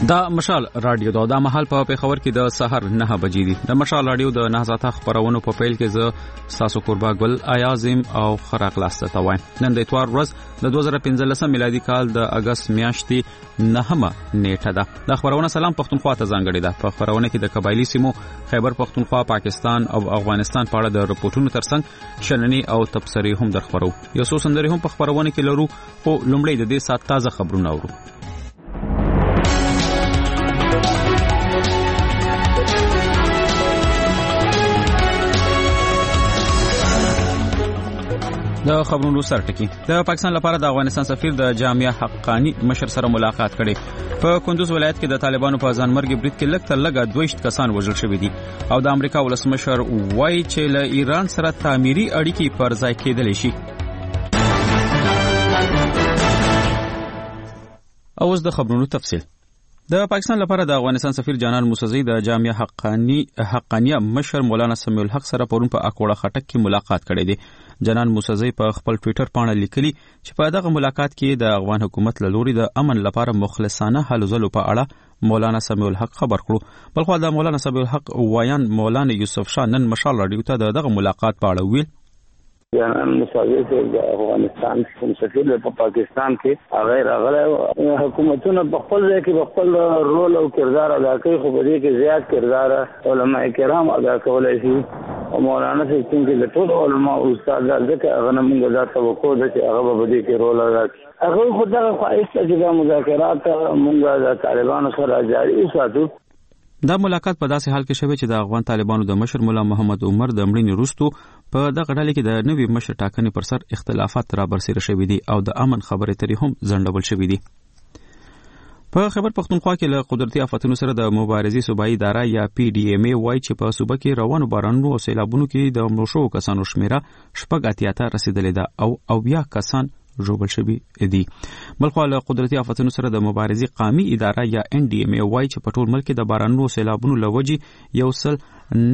دا مشال رادیو دا محل په پیښور کې د سحر 9 بجې دي. د مشال رادیو د نهضت خبرونو په پیل کې ز تاسو قربا ګل ایازم او خراق لاسته توای. نن د اتوار ورځ د 2015 میلادي کال د اگست میاشتې 9مه نیټه ده. د خبرونه سلام پښتونخوا ته ځانګړي ده. په خبرونه کې د قبایلی سیمو خیبر پښتونخوا، پاکستان او افغانستان په اړه د رپورټونو ترڅنګ شننې او تبصرې هم درخبرو. یو څو سندرې هم په خبرونه کې لرو، خو لومړی د دې سات تازه خبرونه اورو. د خبرونو سرټکی د پاکستان لپاره د افغانستان سفیر د جامعه حقانی مشر سره ملاقات کړي. په کندوز ولایت کې د طالبانو په ځانمرګي برید کې لږ تر لږه 22 کسان وژل شوي دي او د امریکا ولسمشر وایي چې له ایران سره تعمیري اړیکې پر ځای کېدلی شي. اوس د خبرونو تفصیل. د پاکستان لپاره د افغانستان سفیر جانان موسزی د جامعه حقانیه مشر مولانا سمیع الحق سره پرون په اکوړه خټک کې ملاقات کړی دی. جانان موسزی په خپل ټوئیټر باندې لیکلي چې په دغه ملاقات کې د افغان حکومت له لوري د امن لپاره مخلصانه هلو ځلو په اړه مولانا سمیع الحق خبر کړو. بلخو د مولانا سمیع الحق وایان مولانا یوسف شاه نن مشال رادیو ته دغه ملاقات په اړه ویل. جانان موسزی د افغانستان سفیر په پاکستان کې غیر غله حکومتونه په خپل ځای کې خپل رول او کردار ادا کوي، خو په دې کې زیات کردار علماء کرام ادا کولای شي. مولانا سیستم کې د ټول علماء او استادان ځکه هغه موږ دا توقع ده چې هغه په دې کې رول ادا کوي. هغه خدای خواهش ته چې مذاکرات موږ د طالبانو سره جاري وساتو. دا ملاقات په داسې حال کې شوی چې د افغان طالبانو د مشر مولا محمد عمر د مړینې وروسته په دغه ډله کې د نوي مشر ټاکنې پر سر اختلافات را برسېره شوي دي او د امن خبرې اترې هم ځنډول شوي دي. په خیبر پښتونخوا کې له قدرتي آفتونو سره د مبارزې صوبایي اداره یا پی ډي ایم ای وایي چې په صوبه کې روانو بارانونو او سیلابونو کې د مړو شوو کسانو شمیره 80 ته رسیدلې ده او 90 کسان ژوبل شوي دي. بلخو له قدرتي آفتونو سره د مبارزې قومي اداره یا ان ډي ام ای وایي چې په ټول ملک کې د بارانونو او سیلابونو له وجې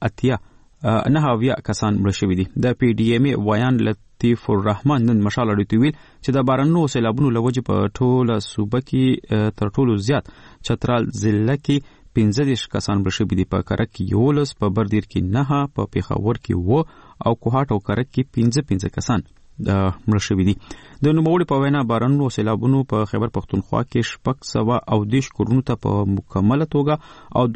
9 کسان مړه شوي دي. د پی ډي ایم ای وایان لطیف الرحمن نن مشال اړیته ویل چې د بارانونو او سیلابونو له وجې په ټوله صوبه کې تر ټولو زیات چترال ضلع کې 15 کسان مړه شوي دي. په کرک کې 11، په بردیر کې 9، په پیښور کې 7 او کوهاټ او کرک کې 15 کسان مړه شوي دي. د نوموړي په وینا بارانونو او سیلابونو په خیبر پښتونخوا کې 620 کورونو ته په مکمله توګه او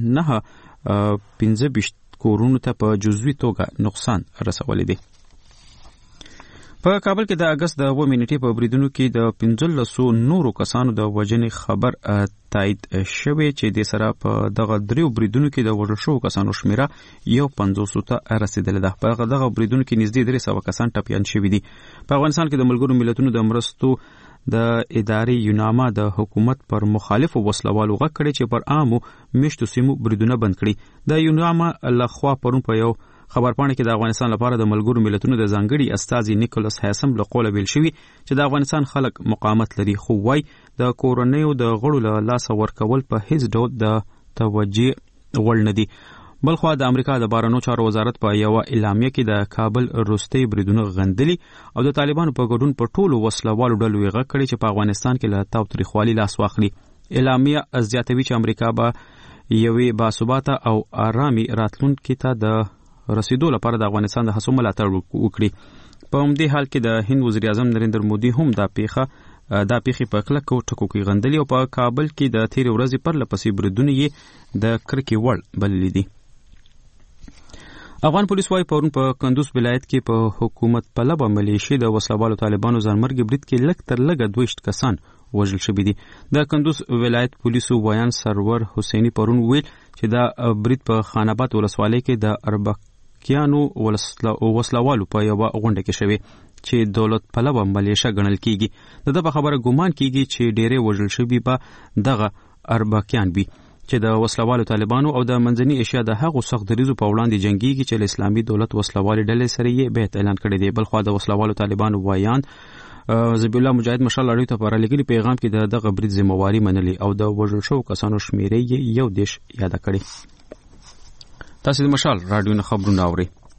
2015 کورونو ته په جزوي توګه نقصان رسولی دی. په کابل کې د اگست د 2 نیټې په بریدونو کې د 15 نورو کسانو د وژنې خبر تایید شوی چې د سره په دغه دریو بریدونو کې د وژل شوو کسانو شمیره 150 ته رسیدلې ده. په دغه بریدونو کې نږدې 300 کسان ټپیان شوي دي. په افغانستان کې د ملګرو ملتونو د مرستو د ادارې یوناما د حکومت پر مخالفو وسلوالو غږ کړی چې پر عامو میشتو سیمو بریدونه بند کړي. د یوناما لخوا پرون په یو خبرپاڼه کې د افغانستان لپاره د ملګرو ملتونو د ځانګړي استازي نیکولاس هیسم له قوله ویل شوي چې د افغانستان خلک مقاومت لري، خو وايي د کورنیو د غړو له لاسه ورکول په هیڅ ډول د توجه وړ نه دي. بلخو د امریکا د بهرنیو چارو وزارت په یو اعلامیه کې د کابل وروستي بریدونه غندلي او د طالبانو په ګډون په ټولو وسلوالو ډلو یې غږ کړی چې په افغانستان کې له تاوتریخوالي لاس واخلي. اعلامیه زیاتوي چې امریکا به یوې باثباته او آرامي راتلونکي ته د رسیدو لپاره د افغانستان د هڅو ملاتړ وکړي. په همدې حال کې د هند وزیر اعظم نریندر مودي هم دا پیښې په کلکو ټکو کې غندلي او په کابل کې د تیرې ورځې پرله پسې بریدونه یې د کرکې وړ بللي دي. افغان پولیس وايي پرون په کندوز ولایت کې په حکومت پلبه ملیشې د وسلوالو طالبانو ځانمرګي برید کې لږ تر لږه 22 کسان وژل شوي دي. د کندوز ولایت پولیسو وایان سرور حسینی پرون ویل چې دا برید په خاناباد ولسوالۍ کې د اربکیانو وسلوالو په یوه غونډه کې شوی چې دولت پلوه ملیشه ګڼل کیږي. د په خبره ګومان کیږي چې ډېرې وژل شوي به دغه اربکیان وي چې د وسلوالو طالبانو او د منځنۍ ایشیا د هغو سخت دریځو په وړاندې جنګیږي چې له اسلامي دولت وسلوالې ډلې سره یې بیعت اعلان کړی دی. بلخوا د وسلوالو طالبانو وایان ذبیح الله مجاهد مشال اړیو ته په لګلي پیغام کې دغه برید ذمہواری منلي او د وژل شوو کسانو شمیره یې 1 یاد کړی. تاسو د مشال رادیو نه خبرونه اورئ.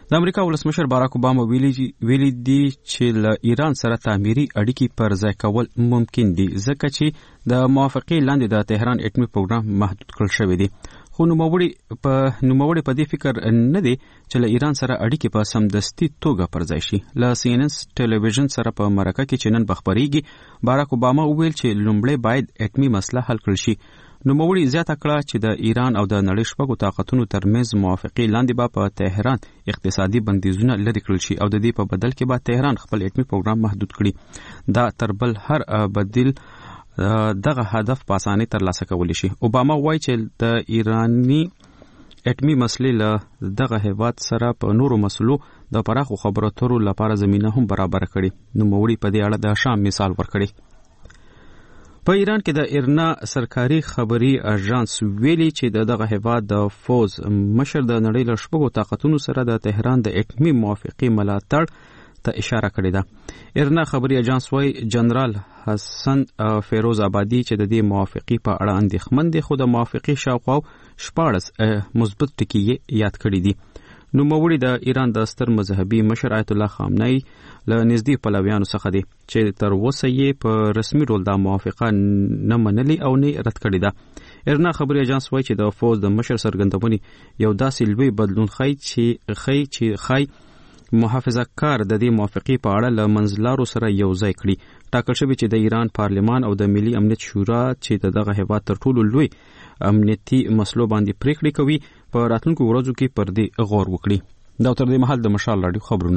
د امریکا ولسمشر باراک اوباما ویلي دي چې له ایران سره تعمیري اړیکې پر ځای کول ممکن دي ځکه چې د موافقې لاندې د تهران اټومي پروګرام محدود کړل شوی دی. خو نوموړي په دې فکر نه دی چې له ایران سره اړیکې په سمدستي توګه پر ځای شي. له CNN ټلویزیون سره په مرکه کې چې نن بخبريږي باراک اوباما وویل چې لومړی باید اټومي مسله حل کړل شي. نوموړي زیاته کړه چې د ایران او د نړۍ شپږو طاقتونو ترمنځ موافقې لاندې به په تهران اقتصادي بندیزونه لرې کړل شي او د دې په بدل کې به تهران خپل اټومي پروګرام محدود کړي. دا تر بل هر بدیل دغه هدف په اسانۍ ترلاسه کولی شي. اوباما وایي چې د ایرانی اټومي مسلې له دغه هیواد سره په نورو مسلو د پراخو خبرو اترو لپاره زمينه هم برابر کړي. نوموړي په دې اړه د شام مثال ورکړي. په ایران کې د ایرنا سرکاري خبري اژانس ویلي چې دغه هیواد د فوز مشر د نړۍ له شپږو طاقتونو سره د تهران د اټومي موافقې ملاتړ ته اشاره کړې ده. ایرنا خبري اژانس وايي جنرال حسن فیروز آبادی چې د دې موافقې په اړه اندېښمن دي خو د موافقې شاوخوا 14 مثبت ټکي یاد کړي دي. نوموړي د ایران د ستر مذهبي مشر آیت الله خامنه‌ای له نږدې پلویانو څخه دي چې تر اوسه یې په رسمي ډول د موافقه نه منلي او نه رد کړې ده. ایرنا خبري اژانس وایي چې د فوز د مشر څرګندونې یو داسې لوی بدلون ښیي چې محافظه کار د دې موافقې په اړه له منځلارو سره یو ځای کړي. ټاکل شوی چې د ایران پارلمان او د ملي امنیت شورا چې دغه هیواد تر ټولو لوی امنیتي مسلو باندې پریکړې کوي په راتلونکو ورځو کې پر دې غور وکړي. دا تر دې مهال د مشال راډیو خبرونه.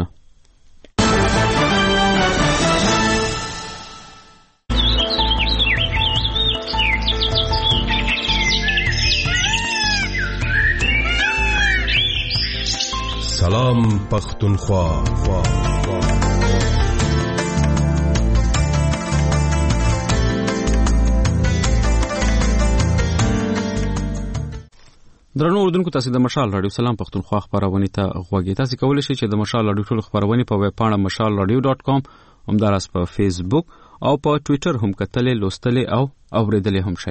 سلام پختونخوا. درنو اوردونکو تاسو د مشال راډیو سلام پختونخوا خبرونه ته غوږی تاسو کولی شئ چې د مشال راډیو ټول خبرونه په ویب پاڼه mashalradio.com همدارس په فیسبوک او په ټوئیټر هم کتلې لوستلې او اوریدلې هم شئ.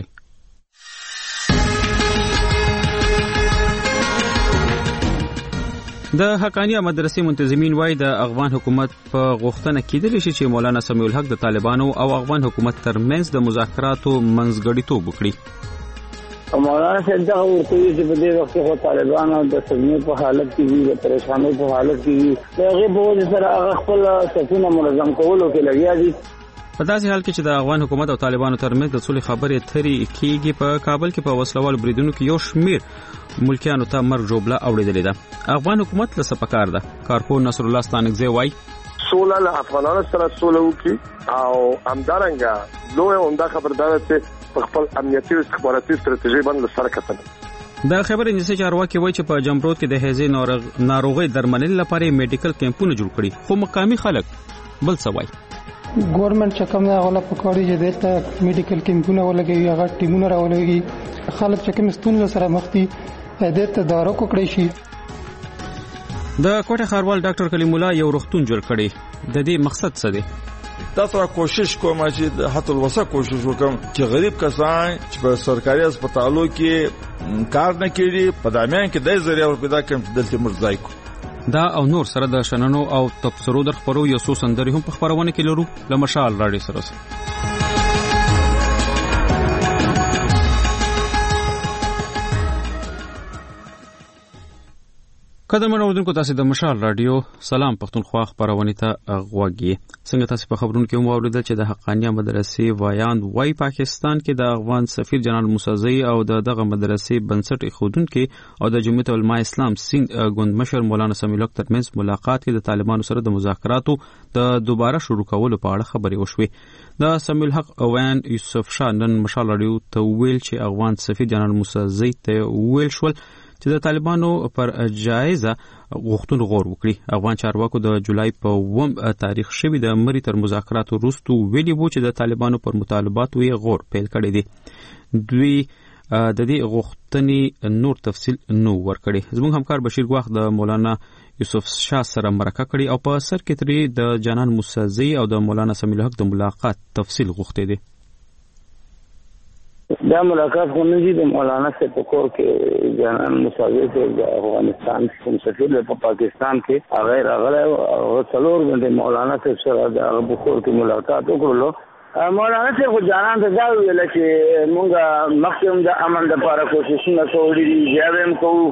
د حقانیه مدرسې منتظمین وایي د افغان حکومت په غوښتنه کېدلی شي چې مولانا سمیع الحق د طالبانو او افغان حکومت ترمنځ د مذاکراتو منځګړیتوب وکړي. مولانا صاحب دا ورته چې په دې وخت کې طالبان او د صدمې په حالت کې دي، د پریشانۍ په حالت کې دي، هغه په وجه سره هغه خپل سفینه منظم کولو کې لګیا دي. په داسې حال کې چې د افغان حکومت او طالبانو ترمنځ د صلح خبرې اترې کېږي په کابل کې په وسلوال بریدونو کې یو شمیر ملکیانو ته مرګ جوړه اوریدلې ده. افغان حکومت له سپکار ده. کارپور نصر الله ستانکزی وایي سوله له افغانانو سره سوله وکړي او همدارنګه لوی عمده خبردار چې خپل امنیتي او استخباراتي ستراتیژي باندې سره کتل. د خبرې نشي چارواکي وایي چې په جمرود کې د هیزې ناروغي درملنې لپاره میډیکل کیمپونه جوړ کړي خو مقامي خلک بل څه وایي. ګورنمنت چې کوم نه غلا پکړي چې دلته میډیکل کیمپونه ولګي هغه ټیمونه راولګي خلک چې کوم ستونزې سره مخ دي دلته دارو کوکړي شي. د کوټه خاروال ډاکټر کلیم الله یو روغتون جوړ کړي. د دې مقصد څه دی؟ تاسو کوشش کوم چې حتی الوسه کوشش وکم چې غریب کسان چې په سرکاري هسپتالو کې کار نه کوي په دامیان کې د ذریعہ پیدا کوم دلته مرزای کو. دا او نور سره د شننو او تبصرو در خبرو یو څو سندري هم په خبرونه کې لرو له مشال راډیو سره. قدرمن اوردونکو تاسو د مشال راډیو سلام پختونخوا خبرونه ته غوږی. څنګه تاسو په خبرونو کې واوریدل چې د حقانیه مدرسې وایاند وای پاکستان کې د افغان سفیر جنرال موسزی او دغه مدرسې بنسټ ایښودونکو او د جمعیت العلماء اسلام سیند ګوند مشر مولانا سمیع الحق ترمنځ ملاقات کې د طالبانو سره د مذاکراتو د دوباره شروع کولو په اړه خبرې وشوې. د سمیع الحق ویان یوسف شاه نن مشال راډیو ته ویل چې افغان سفیر جنرال موسزی ته ویل شول چې د طالبانو پر جایزه غوښتنه غور وکړي. افغان چارواکو د جولای په 1 تاریخ شوی د مری تر مذاکراتو وروسته ویلي وو چې د طالبانو پر مطالباتو یې غور پیل کړی دی. دوی د دې غوښتنې نور تفصیل نو ورکړي. زموږ همکار بشیر ګواخ د مولانا یوسف شاه سره مرکه کړي او په سر کې ترې د جنان موسزی او د مولانا سمیع الحق د ملاقات تفصیل غوښتي دي. دا ملاقات خو نه دي د مولانا صاحب په کور کې جانان مساوي صاحب د افغانستان کوم سفیر په پاکستان کې هغه راغلی او څلور غنټې مولانا صاحب سره د هغه کور کې ملاقات وکړلو. مولانا صاحب خو جانان ته دا ویل چې مونږ مخکې د امن لپاره کوششونه کولې دي، بیا به هم کوو،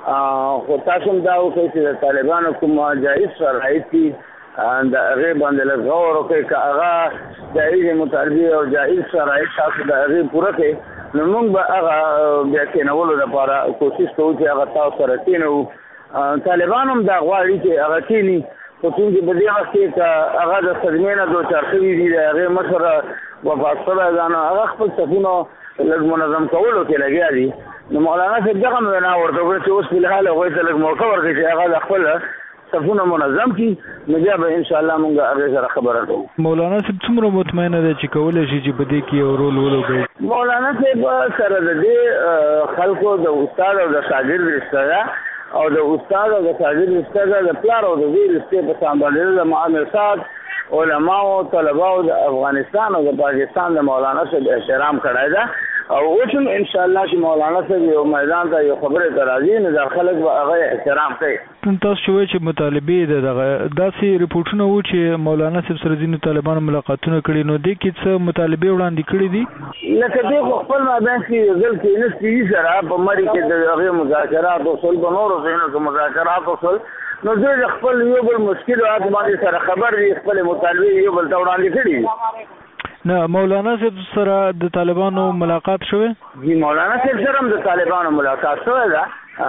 خو تاسو هم دا وکړئ چې د طالبانو کوم جایز شرایط دي د هغې باندې لږ غور وکړئ. که هغه جایز مطالبې او جایز شرایط تاسو د هغې پوره کړئ نو موږ به هغه بیا کېنولو لپاره کوشش کوو چې هغه تاسو سره کېنوو. طالبان هم دا غواړي چې هغه کېني، خو څومره په دې وخت کې که هغه د صدمې نه دوچار شوي دي، د هغې مشر وفات شوی ده، نو هغه خپل صفونه لږ منظم کولو کې لګیا دي. نو مولانا صاحب دغه وینا ورته وکړه چې اوس فلحال هغوی ته لږ موقع ورکړي چې هغه د خپل صفونه منظم کړي، نو بیا به انشاءالله موږ هغې سره خبره کوو. مولانا صاحب څومره مطمئنه ده چې کولی شي چې په دې کې یو رول ولوبوي؟ مولانا صاحب سره د دې خلکو د استاد او د شاګرد رشته ده، او د استاد او د شاګرد رشته ده، د پلار او د زوی رشتې په سمبالېدو د معاملات علماو طلباو د افغانستان او د پاکستان د مولانا صاحب احترام کړی ده. او اوس هم انشاءالله چې مولانا صاحب یو میدان ته یو خبرې ته راځي نو دا خلک به هغه احترام کوي. تاسو وایئ چې مطالبې دغه داسې ریپورټونه وو چې مولانا صاحب سره ځینو طالبانو ملاقاتونه کړي، نو دې کې څه مطالبې وړاندې کړي دي؟ لکه دې خو خپل مابین کې یو ځل کېناستي سره په مري کې د هغې مذاکرات وشول، په نورو ځایونو کې مذاکرات وشول، نو دوی د خپل یو بل مشکلات باندې سره خبر دي، خپل مطالبې یو بل ته وړاندې کړي دي. نه مولانا صاحب سره د طالبانو ملاقات شوی؟ جی مولانا صاحب سره هم د طالبانو ملاقات شوی ده.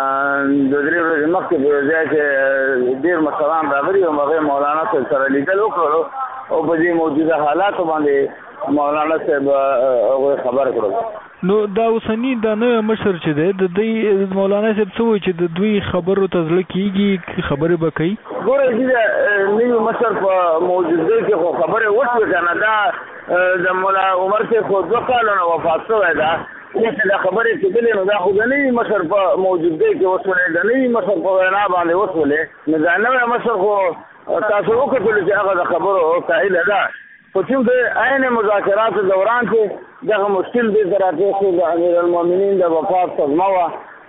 د درې ورځې مخکې په یو ځای کې ډېر مشران راغلي او هغې مولانا صاحب سره لیدل وکړلو او په دې موجوده حالاتو باندې مولانا صاحب هغوی خبر کړل. نو دا اوسني دا نوی مشر چې دی د دوی مولانا صاحب څه وایي چې د دوی خبرو ته زړه کېږي، خبرې به کوي؟ ګوره چې د نوي مشر په موجودګۍ کې خو خبرې وشوې که نه، دا د ملا عمر صاحب خو 2 کاله نه وفات شوی ده، اوس چې دا خبرې کېدلې نو دا خو د نوي مشر په موجودګۍ کې وشولې، د نوي مشر په وینا باندې وشولې. نو دا نوی مشر خو تاسو وکتلو چې هغه د خبرو قایله ده، خو چونکې عین مذاکراتو دوران کې دغه مشکل دې سره پیښ شو، د امیرالمؤمنین د وفات صدمه وه،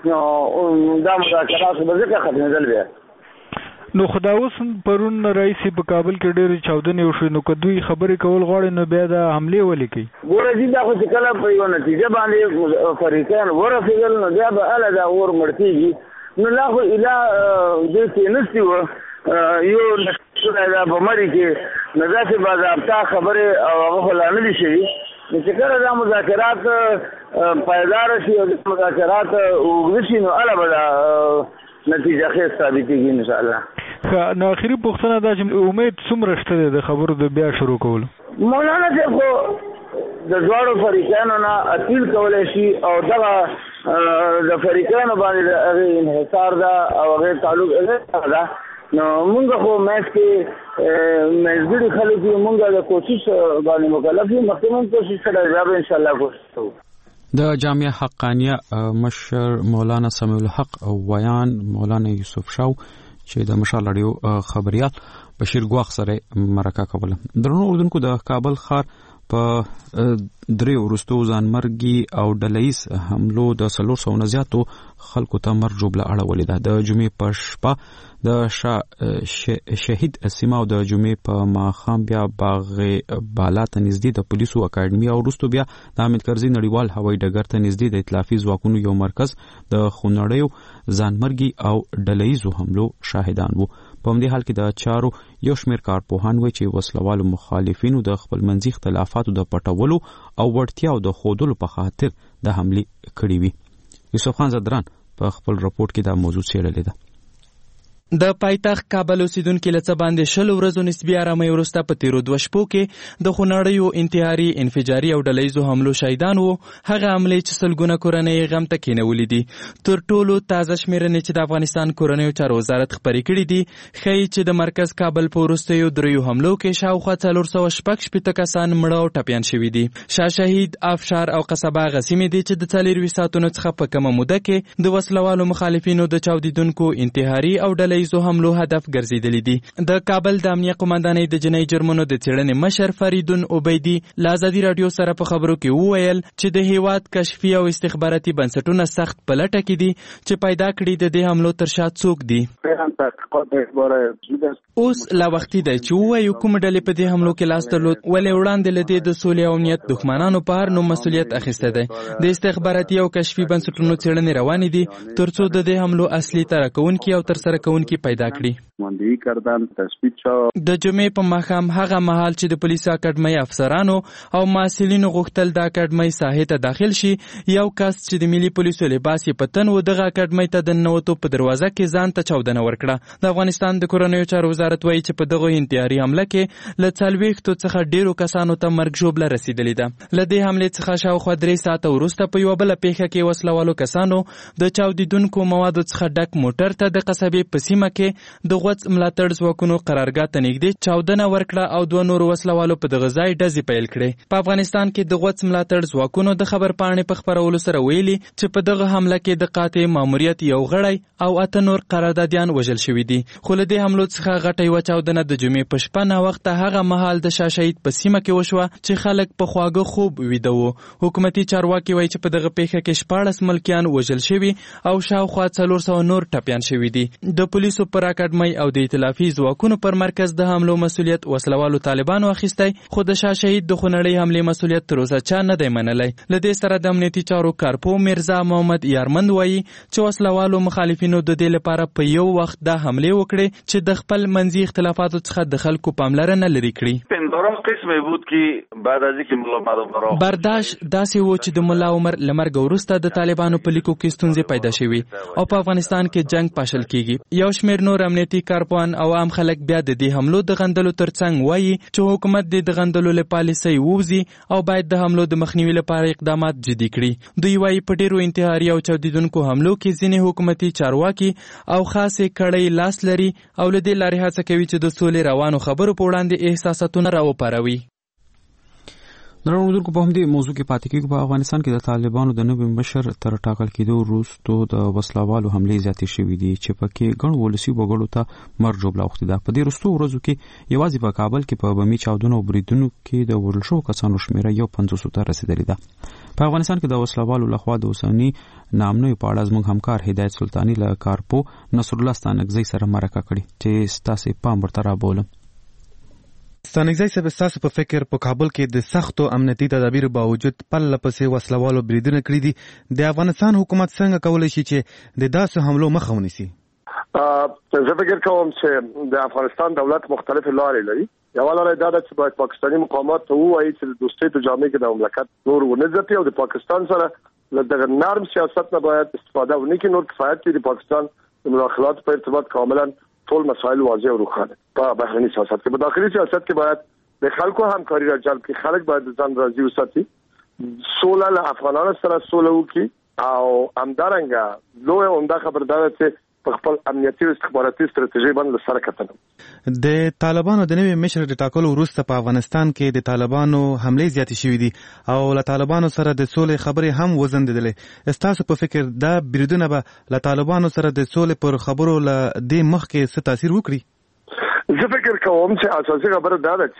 نو دا مذاکرات به ځکه ختمېدل بیا. نو خو دا اوس پرون رئیس په کابل کې ډېرې چاودنې وشوې، نو که دوی خبرې کول غواړي نو بیا دا حملې ولې کوي؟ ګوره جي دا خو چې کله په یوه نتیجه باندې فریقین ورسېدل نو بیا به هله دا اور مړ کېږي. نو لا خو اله دې کېنستي وه یو نشونه دا په مري کې، نو داسې باضابطه خبرې او هغه خو لا نه دي شوي. نو چې کله دا مذاکرات پایداره شي او د مذاکرات اوږده شي نو هله به دا نتیجه خیز ثابتېږي انشاءالله. نو آخري پوښتنه دا چې امید څومره شته دی د خبرو د بیا شروع کولو؟ مولانا صاحب خو د دواړو فریقانو نه اپیل کولی شي او دغه د فریقانو باندې د هغې انحصار ده او هغې تعلق هغې ده. نو مونږ خو منځ کې منځګړي خلک یو، مونږ د کوشش باندې مکلف یو، مخکې مونږ کوشش کړی، بیا به انشاءالله کوشش کوو. د جامعه حقانیه مشر مولانا سمیع الحق او ویان مولانا یوسف شاو چې د مشال اړیو خبريال بشیر ګواخ سره مرکه کوله. درنو اردوونکو د کابل ښار په درې ورستو ځانمرګي او ډلهیز حملو د 400 نه زیاتو خلکو ته مرګ جوړه اړولې ده. د جمعې په شپه د شهید سیمه او د جمعې په ماښام بیا باغ بالا ته نږدې د پولیسو اکاډمي او وروسته بیا د حامد کرزي نړیوال هوایي ډګر ته نږدې د ائتلافي ځواکونو یو مرکز د خونړیو ځانمرګي او ډلهیزو حملو شاهدان وو. په همدې حال کې د چارو یو شمېر کارپوهان وایي چې وسلوالو مخالفینو د خپلمنځي اختلافاتو د پټولو او وړتیاو د ښودلو په خاطر د حملې کړې وي. یوسف خان زدران په خپل راپورټ کې دا موضوع څېړلې ده. د پایتخت کابل اوسیدونکو لڅ باندې 20 ورځو نسبي آرامۍ وروسته په تیرو 2 شپو کې د خونړیو انتحاري انفجاري او ډلهیزو حملو شهیدان وو. هغه حملې چې سلګونه کورنۍ غم ته کېنولې دي. تر ټولو تازه شمیرنې چې د افغانستان کورنیو چارو وزارت خبرې کړې دي ښیي چې د مرکز کابل په وروستیو 3 حملو کې شاوخوا 416 کسان مړه او ټپیان شوي دي. شاه شهید، افشار او قصبه هغه سیمې دي چې د 4 ساعتونو څخه په کمه موده کې د وسلوالو مخالفینو د چاودیدونکو انتحاري او ډلهیزو ډلهیزو حملو هدف ګرځېدلي دي. د کابل د امنیه قومندانۍ د جنایي جرمونو د څېړنې مشر فریدون عبیدي له ازادي راډیو سره په خبرو کې وویل چې د هیواد کشفي او استخباراتي بنسټونه سخت په لټه کې دي چې پیدا کړي د دې حملو تر شا څوک دي. اوس لا وختي دی چې ووایو کوم ډلې په دې حملو کې لاس درلود، ولې وړاندې له دې د سولې او امنیت دښمنانو په هر نوم مسؤلیت اخیسته دی. د استخباراتي او کشفي بنسټونو څېړنې روانې دي ترڅو د دې حملو اصلي ترکونکي او ترسره کوونکي پیدا کړي. د جمعې په ماښام هغه مهال چې د پولیسو اکاډمۍ افسرانو او محصلینو غوښتل د اکاډمۍ ساحې ته داخل شي، یو کس چې د ملي پولیسو لباس یې په تن و دغه اکاډمۍ ته د ننوتو په دروازه کې ځان ته چاودنه ورکړه. د افغانستان د کورنیو چارو وزارت وایي چې په دغه انتحاري حمله کې له 40 څخه ډیرو کسانو ته مرګ ژوبله رسیدلې ده. له دې حملې څخه شاوخوا 3 ساعته وروسته په یوه بله پیښه کې وسلوالو کسانو د چاودیدونکو موادو څخه ډک موټر ته د قصبې په سیمه کې د غوڅ ملاتړ ځواکونو قرارګاه ته نږدې چاودنه ورکړه او 2 نورو وسلوالو په دغه ځای ډزې پیل کړې. په افغانستان کې د غوڅ ملاتړ ځواکونو د خبرپاڼې په خپرولو سره ویلي چې په دغه حمله کې د قاطع ماموریت یو غړی او 8 نور قراردادیان وژل شوي دي. خو له دې حملو څخه غټه یوه چاودنه د جمعې په شپه ناوخته هغه مهال د شاه شهید په سیمه کې وشوه چې خلک په خواږه خوب ویده وو. حکومتي چارواکي وایي چې په دغه پیښه کې 14 ملکیان وژل شوي او شاوخوا 400 نور ټپیان شوي دي. د پولیسو پر اکاډمۍ او د ائتلافي ځواکونو پر مرکز د حملو مسؤلیت وسلوالو طالبانو اخیستی، خو د شاه شهید د خونړۍ حملې مسؤلیت تر اوسه چا نه دی منلی. له دې سره د امنیتي چارو کارپو میرزا محمد یارمند وایي چې وسلوالو مخالفینو د دې لپاره په یو وخت دا حملې وکړې چې د خپل منځي اختلافاتو څخه د خلکو پاملرنه لري کړي. برداشت داسې و چې د ملا عمر له مرګ وروسته د طالبانو په لیکو کې ستونزې پیدا شوي او په افغانستان کې جنگ پاشل کیږي. یو شمېر نور امنیتي کارپوهان او عام خلک بیا د دې حملو د غندلو ترڅنګ وایي چې حکومت د غندلو له پالیسۍ ووځي او باید د حملو د مخنیوي لپاره اقدامات جدي کړي. دوی وایي په ډیرو انتحاري او چاودیدونکو حملو کې ځینې حکومتي چارواکي او خاصې کړۍ لاس لري او له دې لارې هڅه کوي چې د سولې روانو خبرو په وړاندې احساساتونه راوپاروي. درنو اردوونکو په همدې موضوع کې پاتې کېږو. په افغانستان کې د طالبانو د نوي مشر تر ټاکل کېدو وروسته د وسلوالو حملې زیاتې شوې دي چې پکې ګڼو ولسي وګړو ته مرګ ژوبله اوښتې ده. په دې وروستو ورځو کې یوازې په کابل کې په بمي چاودنو او بریدونو کې د وژل شوو کسانو شمېره یو 500 ته رسېدلې ده. په افغانستان کې د وسلوالو لخوا د اوسني نامنوي په اړه زموږ همکار هدایت سلطاني له کارپو نصر الله ستانکزی سره مرکه کړې چې ستاسې پام ورته رابولم. ستانکزی صاحب، ستاسو په فکر په کابل کې د سختو امنیتي تدابیرو باوجود پرله پسې وسلوالو بریدونه کړي دي. د افغانستان حکومت څنګه کولی شي چې د داسې حملو مخه ونیسي؟ زه فکر کوم چې د افغانستان دولت مختلفې لارې لري. یوه لاره دا ده چې باید پاکستاني مقامات ته ووایي چې د دوستۍ په جامع کې د مملکت نور ونه ځپي او د پاکستان سره له دغه نرم سیاست نه باید استفاده ونه کړي. نور کفایت کوي د پاکستان د مداخلاتو په ارتباط کاملا ټول مسایل واضح او روښانه. په بهرني سیاست کې، په داخلي سیاست کې باید د خلکو همکاري را جلب کړي. خلک باید ځان راضي وساتي، سوله له افغانانو سره سوله وکړي او همدارنګه لوی عمده خبر دا ده چې په خپل امنیتي او استخباراتي ستراتیژي باندې سره کتنه. د طالبانو د نوي مشر د ټاکلو وروسته په افغانستان کې د طالبانو حملې زیاتې شوې دي او له طالبانو سره د سولې خبرې هم وزندلې. ستاسو په فکر دا بریدونه به له طالبانو سره د سولې پر خبرو له دې مخکې څه تاثیر وکړي؟ زه فکر کوم چې اساسي خبره دا ده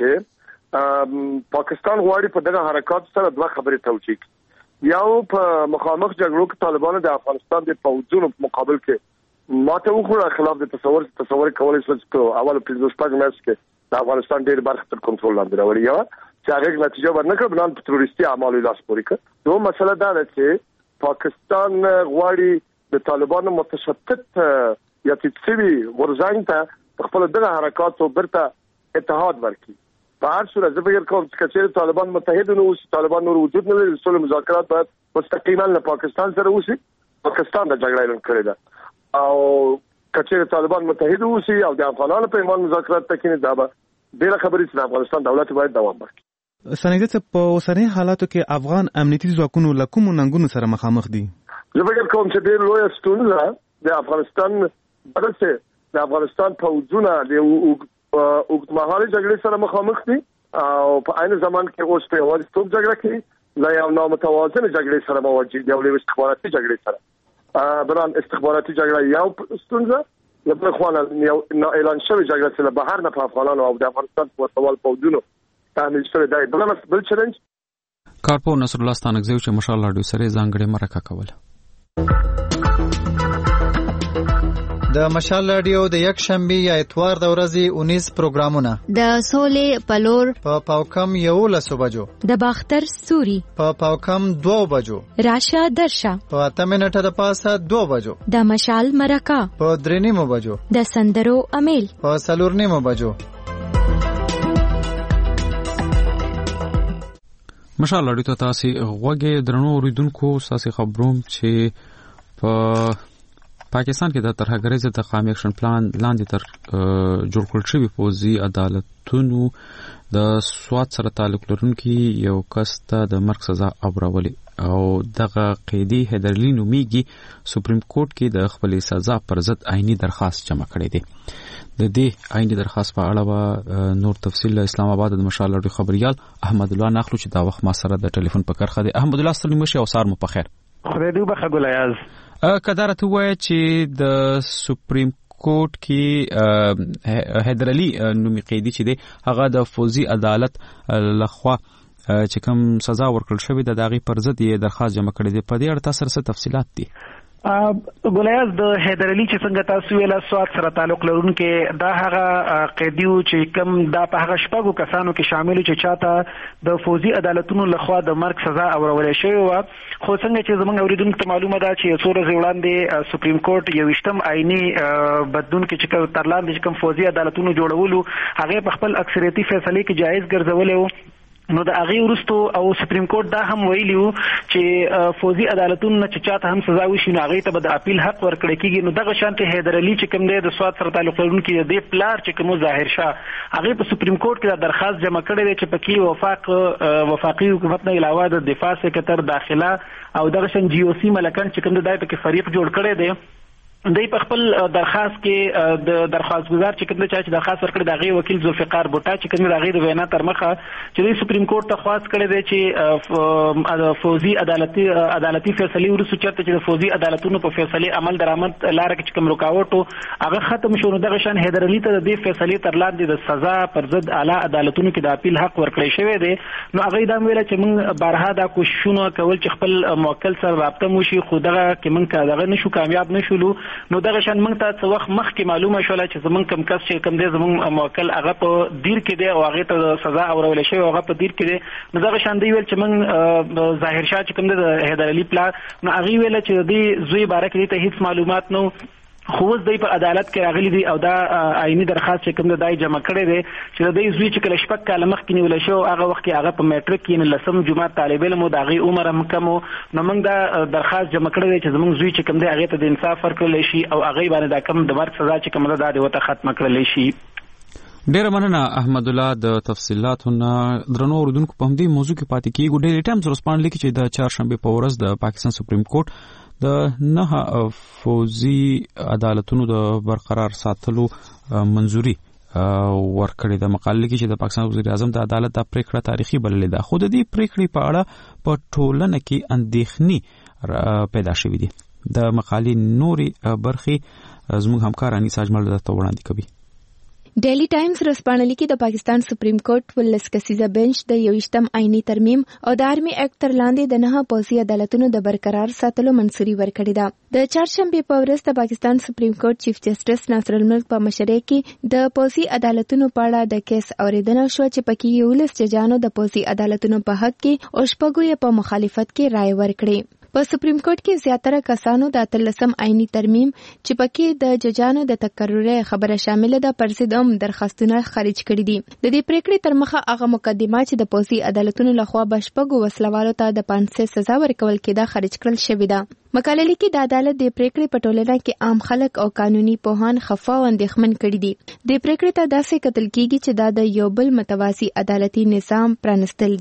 چې پاکستان غواړي په دغه حرکات سره دوه خبرې توجیه کړي. یو په مخامخ جګړو کې طالبانو د افغانستان د فوجونو په مقابل کې ماته وخوړه خلاف د تصور کولای شي چې اول په 15 میاشت کې د افغانستان ډېر برخه تر کنټرول لاندې راوړي. یو چې هغه نتیجه ورنکړه بنان په تروریستي اعمالو لاس پورې کړ. نو مسله دا ده چې پاکستان غواړي د طالبانو متشدد یا تسوي ورزنګ ته خپل دغه حرکاتو برته اتحاد ورکړي. په هر صورت زه فکر کوم چې چې طالبان متحد نه اوسي، طالبان نور وجود نه لري، صلح مذاکرات باید مستقیما له پاکستان سره وشي. پاکستان د جګړې اعلان کړی ده او کچېره طالبان متحد اوسي او د افغانانو په ایمان مذاکرات تکینه دا به ډېر خبرې چې افغانستان دولت باید دوام ورکړي. ستانکزی په اوسنۍ حالاتو کې افغان امنیتي ځواکونو له کومو ننګونو سره مخامخ دي؟ زه فکر کوم چې ډېر لویه ستونزه د افغانستان برسه د افغانستان فوجونه د اوږدمهالې جګړې سره مخامخ دي او په عین زمان کې اوس په یوازې جګړه کې لا یو نامتوازنه جګړې سره مواجه دي او له استخباراتي جګړې سره. بران استخباراتي جګړه یو ستونزه لکه خوانه اعلان شوی جګړه چې له بهر نه په افغانانو او د افغانستان په وسوال پوځونو تحمیل شوی دی. بل چیلنج کارپو نصر الله ستانکزیو چې مشال راډیو سره ځانګړې مرکه کوله. د مشال راډیو د یک شنبه یا اتوار د ورځې 19 پروګرامونه د سولې پلور په پاوکم 11 بجو، د باختر سوري په پاوکم 2 بجو، راشه درشه په 8 منټه د پاسه 2 بجو، د مشال مرکه په 3 بجو، د سندرو امیل په 4 بجو. مشال راډیو ته تاسو غوږی درنو اوریدونکو تاسو خبروم چې په پاکستان کې د ترهګریز د قومي اکشن پلان لاندې تر جوړ کړل شوی پوځي عدالتونو د سواد سره تعلق لرونکي یو کس ته د مرګ سزا اورولې او دغه قیدی حیدرعلی نومیږي سپریم کورټ کې د خپل سزا پر ضد عیني درخواست جمع کړی دی. د دې عیني درخواست په اړه به نور تفصیل اسلام آباد د مشال راډیو خبريال احمد الله ناخلو چې دا وخت ما سره د ټلیفون په کرخه دی. احمد الله ستړي مشه او سار مو په خیر. خدای دې وبخښه ګلایاز. کدارت وایي چې د سپریم کورټ کې حیدرعلی نومي قیدی چې دی هغه د فوزي عدالت لخوا چې کوم سزا ورکړل شوې ده د هغې پر ضد یې درخواست جمع کړی دی. په دې اړه تاسو سره تفصیلات دي؟ ګلایاز د حیدرعلی چې څنګه تاسو ویل سواد سره تعلق لرونکي دا هغه قیدیو چې کوم دا په هغه شپږو کسانو کې شامل چې چاته د فوزي عدالتونو لخوا د مرګ سزا اورولې شوی و. خو څنګه چې زموږ اوریدونکو ته معلومه ده چې څو ورځې وړاندې سپریم کورټ یو ویشتم عیني بدلون کې چې تر لاندې کوم فوزي عدالتونو جوړولو هغه په خپل اکثریتي فیصله کې جایز ګرځولې و. نو د هغه وروسته او سپریم کورټ دا هم ویلیو چې فوزي عدالتونو چې چاته هم سزا وشي نو هغه ته به د اپیل حق ورکړي کیږي. نو دغه شانته حیدرعلی چې کوم دی د سواد سره تعلق لرونکي د پلار چې کوم ظاهر شاه هغه په سپریم کورټ کې د درخواست جمع کړی دی چې پکې وفاقي حکومت نه علاوه د دفاع سکرټر داخله او دغه شان جی او سی ملکان چې کوم دی په کې فریق جوړ کړی دی. دوی په خپل درخواست کې د درخواست گزار چې کوم چې درخواست ورکړي د غي وکیل ذوالفقار بوټا چې کوم د غي د وینا تر مخه چې د سپریم کورټ ته خواست کړی دی چې فوزي عدالتي فیصله ورسو چرته چې د فوزي عدالتونو په فیصله عمل درآمد لار کې کوم رکاوټ هغه ختم شو. نو دغه شان حیدرعلی ته د دې فیصله تر لاندې د سزا پر ضد اعلی عدالتونو کې د اپیل حق ورکړی شوی دی. نو هغه دا ویل چې موږ بارها دا کوششونه کول چې خپل موکل سره رابطه موشي خو دغه کې موږ دغه نشو کامیاب نشولو. نو دغه شان موږ ته څه وخت مخکې معلومه شوله چې زمونږ کم کس چې کوم دی زمونږ موکل هغه په دیر کې دی او هغه ته سزا اورولې شوی هغه په دیر کې دی. نو دغه شان دی ویل چې موږ ظاهر شاه چې کوم دی د حیدرعلی پلار نو هغه ویل چې دی زوی باره کې ته هیڅ معلومات نو خو اوس دی په عدالت کې راغلی دی او دا عیني درخواست چې کوم دی جمع کړی دی چې دی زوی چې کله شپږ کاله مخکې نیول شو هغه وخت کې هغه په میټریک کې نه لسم جماعت طالب علم او د هغې عمر هم کم نو موږ دا درخواست جمع کړی دی چې زموږ زوی چې کوم دی هغې ته د انصاف ورکړلی شي او هغې باندې دا کم د مرګ سزا چې کوم ده دا د ورته ختمه کړلی شي. ډیره مننه احمد الله د تفصیلاتو نه. درنو اوریدونکو په همدې موضوع کې پاتې کیږو. ډیلی ټایمز ورځپاڼه لیکي چې د چهارشنبې په ورځ د پاکستان سپریم کورټ د 9 فوزي عدالتونو د برقرار ساتلو منځوري ورکړې ده. مقاله کې چې د پاکستان وزیر اعظم د عدالت د پریکړه تاریخي بللې ده خو د دې پریکړې په اړه په ټولنه کې اندېښنې پیدا شوې دي. د مقالې نوري برخي زموږ همکار انیس اجمل ته وړاندې کوي. ډیلی ټایمز ورځپاڼه کې د پاکستان سپریم کورټ ولس کسیزه بنچ د 21م عیني ترمیم او د آرمي اکټ تر لاندې د 9 پوځي عدالتونو د برقرار ساتلو منځوري ورکړې ده. د چهارشنبې په ورځ د پاکستان سپریم کورټ چیف جسټس ناصر الملک په مشرۍ کې د پوځي عدالتونو په اړه د کیس اوریدنه شو چې پکې 11 ججانو د پوځي عدالتونو په حق کې او شپږو یې په مخالفت کې رائے ورکړې. په سپریم کورټ کې زیاتره کسانو د 13م عیني ترمیم چې پکې د ججانو د تکرر خبره شامل ده پر ضد درخواستونه خارج کړي دي. د دې پریکړې تر مخه هغه مقدمه چې د پوځي عدالتونو لخوا بشپږو وسلوالو ته د 500 سزا ورکول کېده خارج کړل شوې ده. مقاله لیکي د عدالت د پریکړې په ټولنه کې عام خلک او قانوني پوهان خفه او اندېښمن کړي دي. د پریکړې ته داسې کتل کیږي چې دا د یو بل متوازي عدالتي نظام پرانستل دي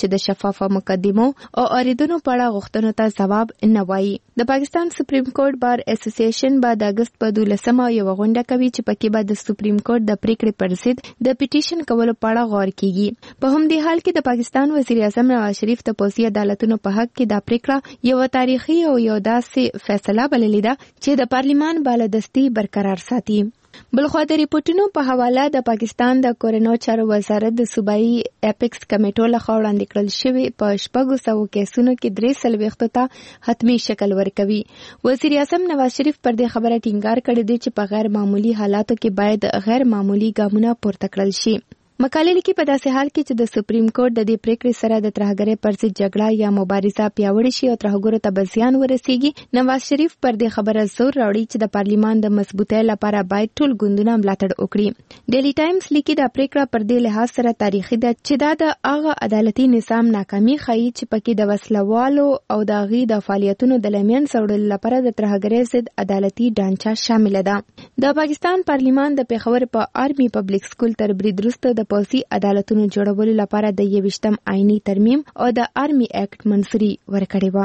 چې د شفافه مقدمو او اوریدونو په اړه غوښتنو ته ځواب نه وایي. د پاکستان سپریم کورټ بار اسوسییشن به د اگست په 12مه یو غونډه کوي چې پکې به د سپریم کورټ د پریکړې پر ضد د پیټیشن کولو په اړه غور کیږي. په همدې حال کې د پاکستان وزیر اعظم نواز شریف د پوځي عدالتونو په حق کې دا پریکړه یو تاریخي او یو داسې فیصله بللې ده چې د پارلیمان بالادستي برقرار ساتي. بلخوا د ریپورتونو په حواله د پاکستان د کورنو چارو وزارت د صوبایي اپیکس کمیټو لخوا وړاندې کړل شوی په 600 کیسونو کې 340 ته حتمی شکل ورکوي. وزیر اعظم نواز شریف پر دې خبره ټینګار کړی دی چې په غیر معمولی حالاتو کې باید غیر معمولی ګامونه پورته کړل شي. مقاله لیکي په داسې حال کې چې د سپریم کورټ د دې پریکړې سره د ترهګرۍ پر ضد جګړه یا مبارزه پیاوړې شي او ترهګرو ته به زیان ورسیږي، نواز شریف پر دې خبره زور راوړي چې د پارلیمان د مضبوطۍ لپاره باید ټول ګوندونه ملاتړ وکړي. ډیلی ټایمز لیکي دا پریکړه پر دې لحاظ سره تاریخي ده چې دا د هغه عدالتي نظام ناکامي ښیي چې پکې د وسلوالو او د هغې د فعالیتونو د لمنځه وړلو لپاره د ترهګرۍ ضد عدالتي ډانچه شامله ده. د پاکستان پارلیمان د پېښور په آرمي پبلک سکول تر برید وروسته د پوځي عدالتونو جوړولو لپاره د 21م آئینی ترمیم او د آرمي اکټ منظوري ورکړې و.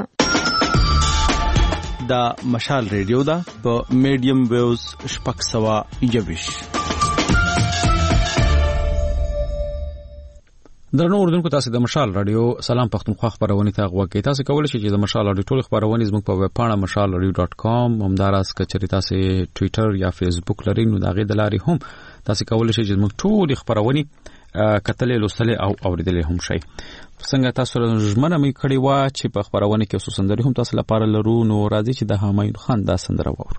دا مشال ریډیو ده په میډیم ویوز 621. درنو اوردونکو، تاسو د مشال رادیو سلام پښتونخوا خبرونه ته غوږی. تاسو کولی شئ چې د مشال رادیو ټول خبرونه زموږ په ویب پاڼه mashalradio.com همداراز کچري تاسو ټوئیټر یا فیسبوک لرئ نو دا غي د لارې هم تاسو کولی شئ چې زموږ ټول خبرونه کتلې لوستلې او اوریدلې هم شي. څنګه تاسو ژمنه مې کړې و چې په خبرونه کې خصوصا سندري هم تاسو لپاره لرو، نو راځي چې د همایون خان دا سندره وورو.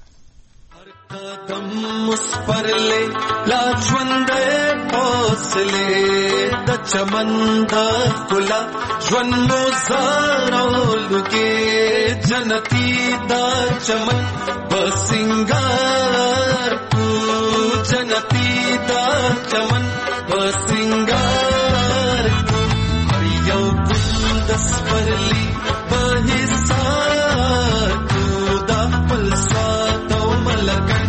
قدم مسپرلے لا ژوندې حوصله د چمن د خلا ژوند مو زارولږي جنتی دا چمن بسنګار کو جنتی دا چمن بسنګار کو هر یو ګل د سپرلي په حساب کو دا پلسا تو ملګر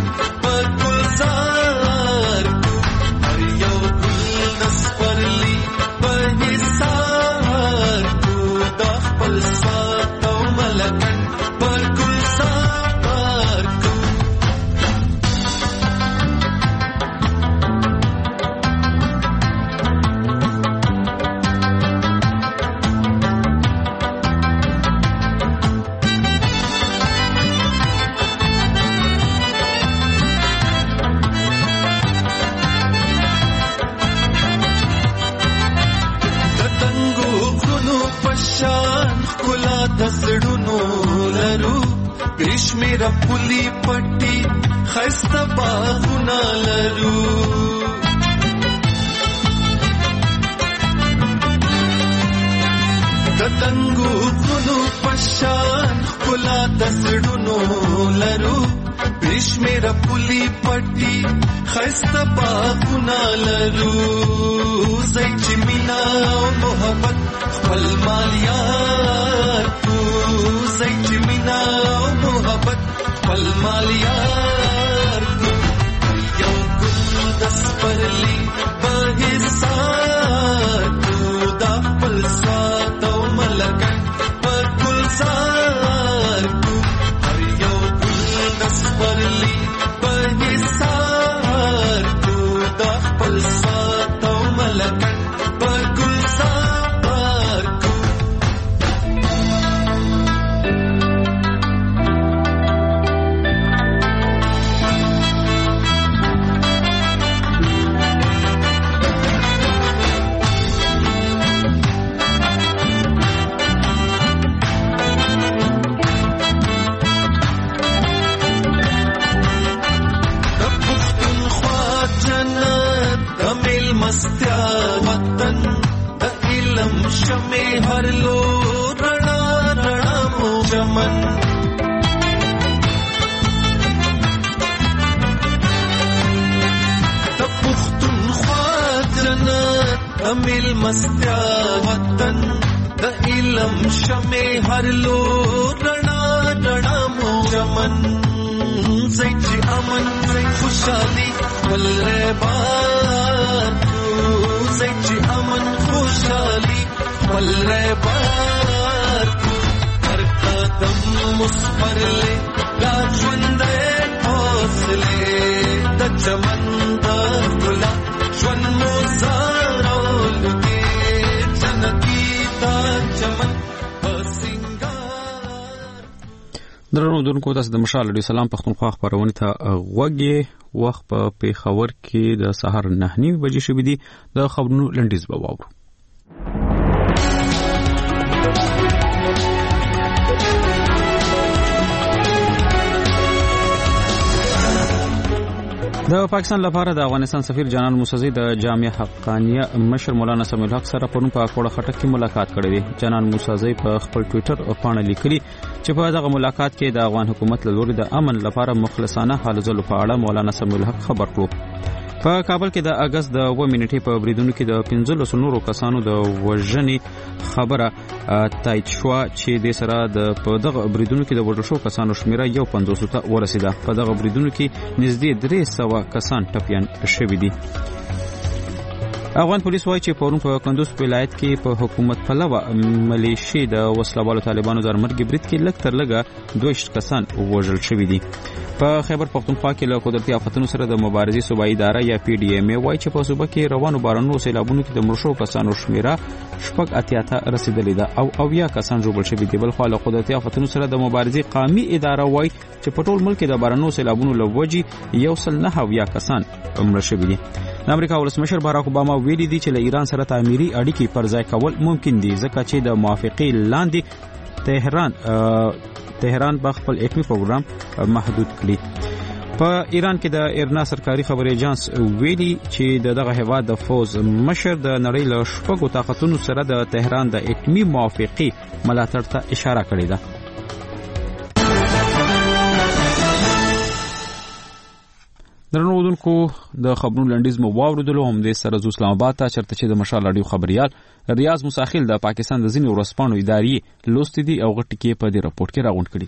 کشمیر پولی پټي خسته باغونه لرو د تنګو غنو پشان کلا دسړونو لرو کشمیر پولی پټي خسته باغونه لرو زای چې مینا او محبت خپل مالیار کو زای چې مینا محبت پل مالیار کو یو ګل د سپرلی په حساب کو دا پل ساتو ملګر په ګلزار کو هر یو ګل د سپرلی په حساب کو دا پل ساتو ملګر په ګلزار کو وطن د علم شمه هر لو رڼا رڼا مو چمن د پښتونخوا جنت امیل مستیا وطن د علم شمه هر لو رڼا رڼا مو چمن زای چې امن خوشالي ولربا زای چې امن خوشالي مسپرلې دا ژوند حوصله د چمن د ګلا ژوند مو زارول کې جنتی دا چمن درنو دونکو تاسو د مشال علی سلام پښتونخوا خبرونه ته غوږی وخت په پیښور کې د سحر 9:30 بجې شوې دي د خبرونو لنډیز به واورو. د پاکستان لپاره د افغانستان سفیر جنرال موسزی د جامعه حقانیه مشر مولانا سمیع الحق سره پرون په کوړه خټک کې ملاقات کړې ده. جنرال موسزی په خپل ټوئیټر باندې لیکلي چې په دغه ملاقات کې د افغان حکومت له لوري د امن لپاره مخلصانه هلو ځلو په اړه مولانا سمیع الحق خبر کړو. په کابل کې د اگست د 2 منټې په بریدونو کې د 15 نورو کسانو د وژنې خبره تایید شو چې د سره د په دغه بریدونو کې د وژل شو کسانو شمیره 150 ته ورسیده. په دغه بریدونو کې نږدې 300 کسان ټپیان شوي دي. افغان پولیس وایي چې پرون په کندوز ولایت کې په حکومت پلوه ملیشي د وسلوالو طالبانو د مرګ برید کې لږ تر لږه 22 کسان وژل شوي دي. په خیبر پختونخوا کې له قدرتي آفتونو سره د مبارزې صوبایي اداره یا پی ډی ایم ای وایي چې په صوبه کې روانو بارانو سیلابونو کې د مرشو کسانو شمیره 88 ته رسیدلې ده او 90 کسان ژوبل شوي دي. بل خو له قدرتي آفتونو سره د مبارزې قومي اداره وایي چې په ټول ملک کې د بارانو سیلابونو له وجې 190 کسان مړه شوي دي. د امریکا ولسمشر باراک اوباما ویلي دی چې له ایران سره تعمیري اړیکې پر ځای کول ممکن دي ځکه چې د موافقې لاندې تهران به خپل اټومي پروګرام محدود کړي. په ایران کې د ایرنا سرکاري خبري اژانس ویلي چې دغه هیواد د فوز مشر د نړۍ له شپږو طاقتونو سره د تهران د اټومي موافقې ملاتړ ته اشاره کړې ده. درنو ودونکو د خبرونو لنډیز مو واوریدلو. هم د سره ز اسلام آباد ته چرته چې د مشال رادیو خبريال ریاض مساخیل د پاکستان د ځینې ورځپاڼو ادارې لوستې دي او غټ کې په دې راپورټ کې راغونډ کړي.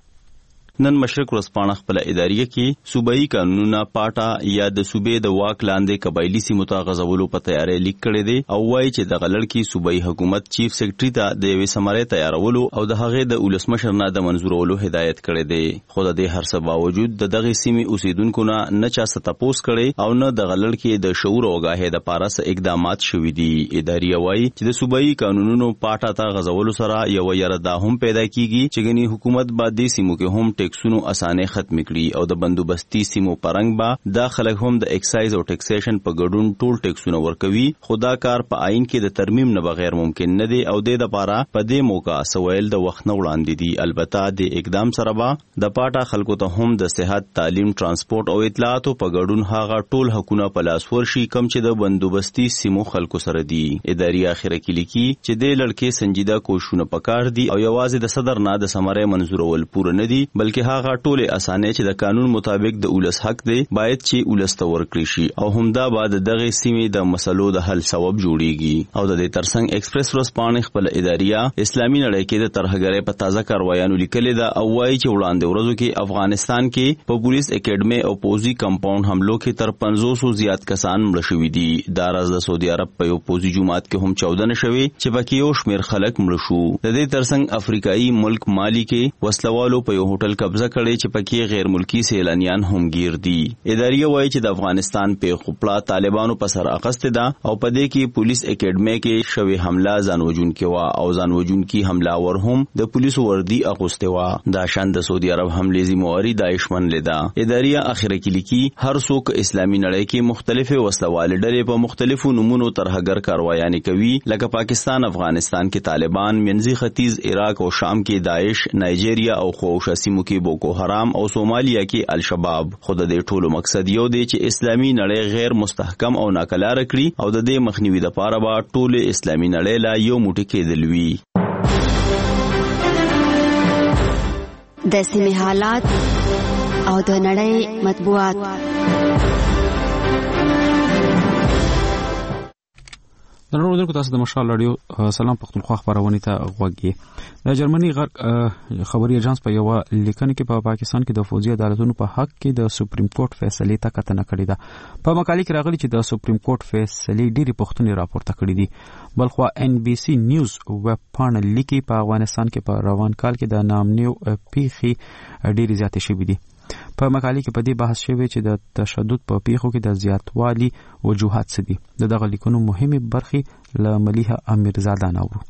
نن مشرق ورځپاڼه خپل اداریه کې صوبایي قانونونه پاټا یا د صوبې د واک لاندې قبایلی سیمو ته غځولو په تیاری لیک کړی دی او وایي چې د غلړ کې صوبایي حکومت چیف سیکریټری ته د یوې سمارې تیارولو او د هغې د ولسمشر نه د منظورولو هدایت کړی دی. خو د دې هر څه باوجود د دغه سیمې اوسیدونکو نه چا څه تپوس کړي او نه د غلړ کې د شعور او آگاهۍ د پاره څه اقدامات شوي دي. اداریه وایي چې د صوبایي قانونونو پاټا ته غځولو سره یو یره دا هم پیدا کیږي چې غني حکومت به د سیمو کې هم ټیکسونو اسانه ختم کړي او د بندوبستي سیمو پرنګ با دا خلک هم د ایکسایز او ټیکسیشن په ګډون ټول ټیکسونه ورکوي. خدا کار په آئین کې د ترمیم نه بغیر ممکن نه دی او د لپاره په دې موقع سویل د وخت نه وړاندې دي. البته د اقدام سره با د پاټا خلکو ته هم د صحت، تعلیم، ترانسپورت او اطلاعاتو په ګډون هغه ټول حقونه په لاس ورشي کم چې د بندوبستي سیمو خلکو سره دي. اداري اخر کې لیکي چې د لړکې سنجیده کوششونه پکار دي او یوازې د صدر نه د سمره منظورول پوره نه دي بلکې هغه ټول اسانه چې د قانون مطابق د اولس حق دی باید چې اولس ته ورکړي شي او همدا بعد دغه سیمې د مسلو د حل سبب جوړیږي. او د دې ترڅنګ ایکسپریس ورځپاڼه خپل اداریه اسلامي نړۍ کې د ترهګرۍ په تازه کاروایانو لیکلې ده او وایي چې وړاندې ورځو کې افغانستان کې په پولیس اکیډمي او پوزي کمپاوند حملو کې تر 500 زیات کسان مړه شوي دي. دا راز د سعودي عرب په یو پوزي جماعت کې هم 14 شوي چې پکې یو شمیر خلک مړه شو. د دې ترڅنګ افریقایي ملک مالی کې وسلوالو په یو هوټل قبضه کړي چې پکې غیر ملکی سیلانیان هم گیر دي. اداریه وایي چې د افغانستان په خپل طالبانو په سر اخسته ده او په دې کې پولیس اکیډمي کې شوی حمله ځانوجون کې وا او ځانوجون کې حمله ور هم د پولیسو وردی اغوسته وا. دا شان د سعودي عرب حمله زمواري داعشمن لیدا. اداریه اخر کې لیکي هر څوک اسلامي نړۍ کې مختلفه وسلوال ډلې په مختلفو نمونو ترهګر کاروایانې کوي لکه پاکستان، افغانستان کې طالبان، منځي ختیځ، عراق او شام کې داعش، نایجیریا او خوشا سیمو کې بوکو حرام او سومالیا کې الشباب. خود د ټولو مقصد یو دی چې اسلامي نړۍ غیر مستحکم او ناکلار کړي او د دې مخنیوي لپاره به ټول اسلامي نړۍ لا یو موټی کېدل وي. د سیمې حالات او د نړۍ مطبوعات. نن ورځ تاسو د مشال رادیو سلام پختونخوا خبرونه ته غوږی. د جرمني غرب خبري اژانس په یو لیکنه کې په پاکستان کې د فوجي عدالتونو په حق کې د سپریم کورټ فیصله ته کتنه کړې ده. په مقاله کې راغلي چې د سپریم کورټ فیصله ډېری پوښتنې راپورته کړې دي. بلخوا NBC نیوز ویب پاڼه لیکي په افغانستان کې په روان کال کې د نامنیو پیخي ډېری زیاتې شوې دي. په مقاله کې په دې بحث شوی چې د تشدد په پیښو کې د زیاتوالي وجوهات څه دي. دغه لیکونو مهمه برخې له ملیحه امیرزاده نورو.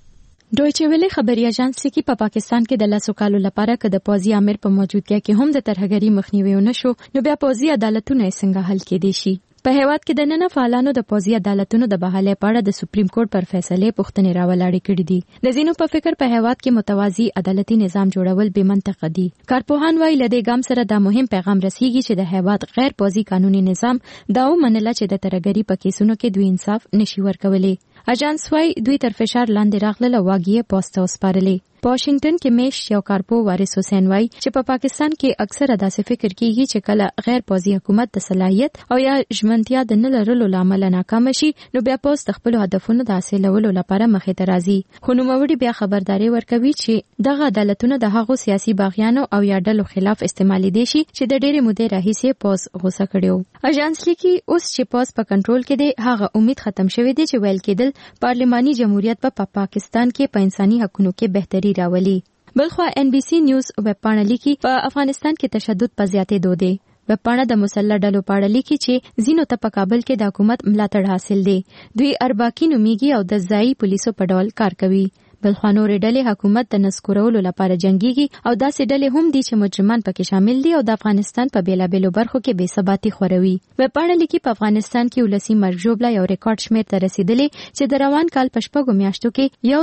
ډویچه ویلې خبري اژانس کې په پاکستان کې د لاسو کالو لپاره که د پوځي امیر په موجودګۍ کې هم د ترهګري مخنیوي ونشو نو بیا پوځي عدالتونه څنګه حل کېدي شي. په هیواد کې د نن فعالانو د پوځي عدالتونو د بحالۍ په اړه د سپریم کورټ پر فیصله پوښتنې راولاړې کړې دي. د ځینو په فکر په هیواد کې متوازی عدالتي نظام جوړول بې منطقه دي. کارپوهان وايي لدې ګام سره دا مهم پیغام رسیږي چې د هیواد غیر پوځي قانوني نظام دا ومنله چې د ترهګري په کیسونو کې دوی انصاف نشي ورکولی. اژانس وايي دوی تر فشار لاندې راغله واګي پوسټ وسپارلې. په واشنگټن کې میش یو کارپو وارث حسین وايي چې په پاکستان کې اکثره داسې فکر کیږي چې کله غیر پوځي حکومت د صلاحیت او یا ژمنتیا د نه لرلو لامل ناکام شي نو بیا پوسټ د خپل هدفونو د حاصلولو لپاره مخې ته راځي. خو نوموړي بیا خبرداري ورکوي چې دغه عدالتونه د هغو سیاسي باغیانو او یا ډلو خلاف استعمالي دي شي چې د ډېرې مودې راهیسې پوز غوسه کړیو. اژانس لیکي اوس چې پوز په کنټرول کې دی هغه امید ختم شوی دی چې ویل کېدل پارلماني جمهوریت په پاکستان کې په انساني حقوقو کې بهتري راولي. بلخوا NBC نیوز ویب پاڼه لیکي په افغانستان کې تشدد په زیاتېدو دی. ویب پاڼه د مسلح ډلو په اړه لیکي چې ځینو ته په کابل کې د حکومت ملاتړ حاصل دی. دوی ارباکي نومیږي او د ځایي پولیسو په ډول کار کوي. بلخوا نورې ډلې حکومت د نسکورولو لپاره جنګيږي او داسې ډلې هم دي چې مجرمان پکې شامل دي او د افغانستان په بیلابېلو برخو کې بې ثباتي خوروي. ویب پاڼه لیکي په افغانستان کې ولسي مرګ ژوبله یو ریکارډ شمېر ته رسیدلی چې د روان کال په شپږو میاشتو کې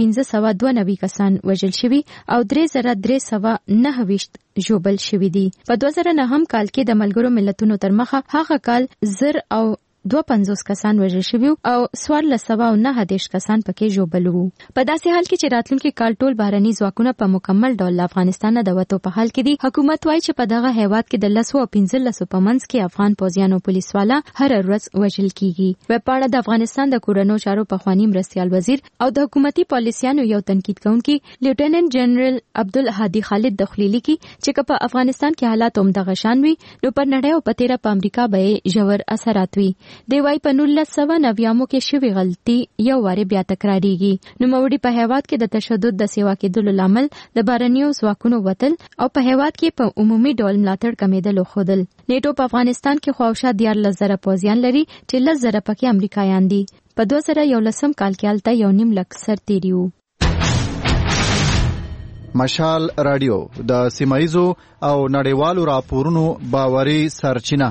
1592 کسان وژل شوي او 3329 ژوبل شوي دي. په 2009 کال کې د ملګرو ملتونو تر مخه هغه کال 1000 او 52 کسان وژل شوي او 1409 کسان پکې ژوبل وو. په داسې حال کې چې راتلونکي کال ټول بهرني ځواکونه په مکمل ډول افغانستان نه د وتو په حال کې دي. حکومت وايي چې په دغه هیواد کې د 10 او 15 په منځ کې افغان پوځیان او پولیسوالا هر ورځ وژل کیږي. ویب پاڼه د افغانستان د کورونو چارو پخوانی مرستیال وزیر او د حکومتي پالیسیانو یو تنقید کوونکی لیفټیننټ جنرال عبدالهادي خالد دخلیلی کی چې په افغانستان کې حالات هم دغه شان وي نو پر نړۍ او په تیره په امریکا به ژور اثرات وي. دی وايي په 1990 کې شوې غلطي یو واره بیا تکراریږي. نو موړي په هیواد کې د تشدد د سیوا کېدلو لامل د بهرنیو ځواکونو وتل او په هیواد کې په عمومي ډول ملاتړ کمیدل خودل. نیټو په افغانستان کې خواوشا 14,000 پوځیان لري چې 10,000 پکې امریکایان دي. په 2011 کال کې الته 1.5 لک سر تیریو. مشال رادیو د سیمایزو او نړیوالو راپورونو باوري سرچینه.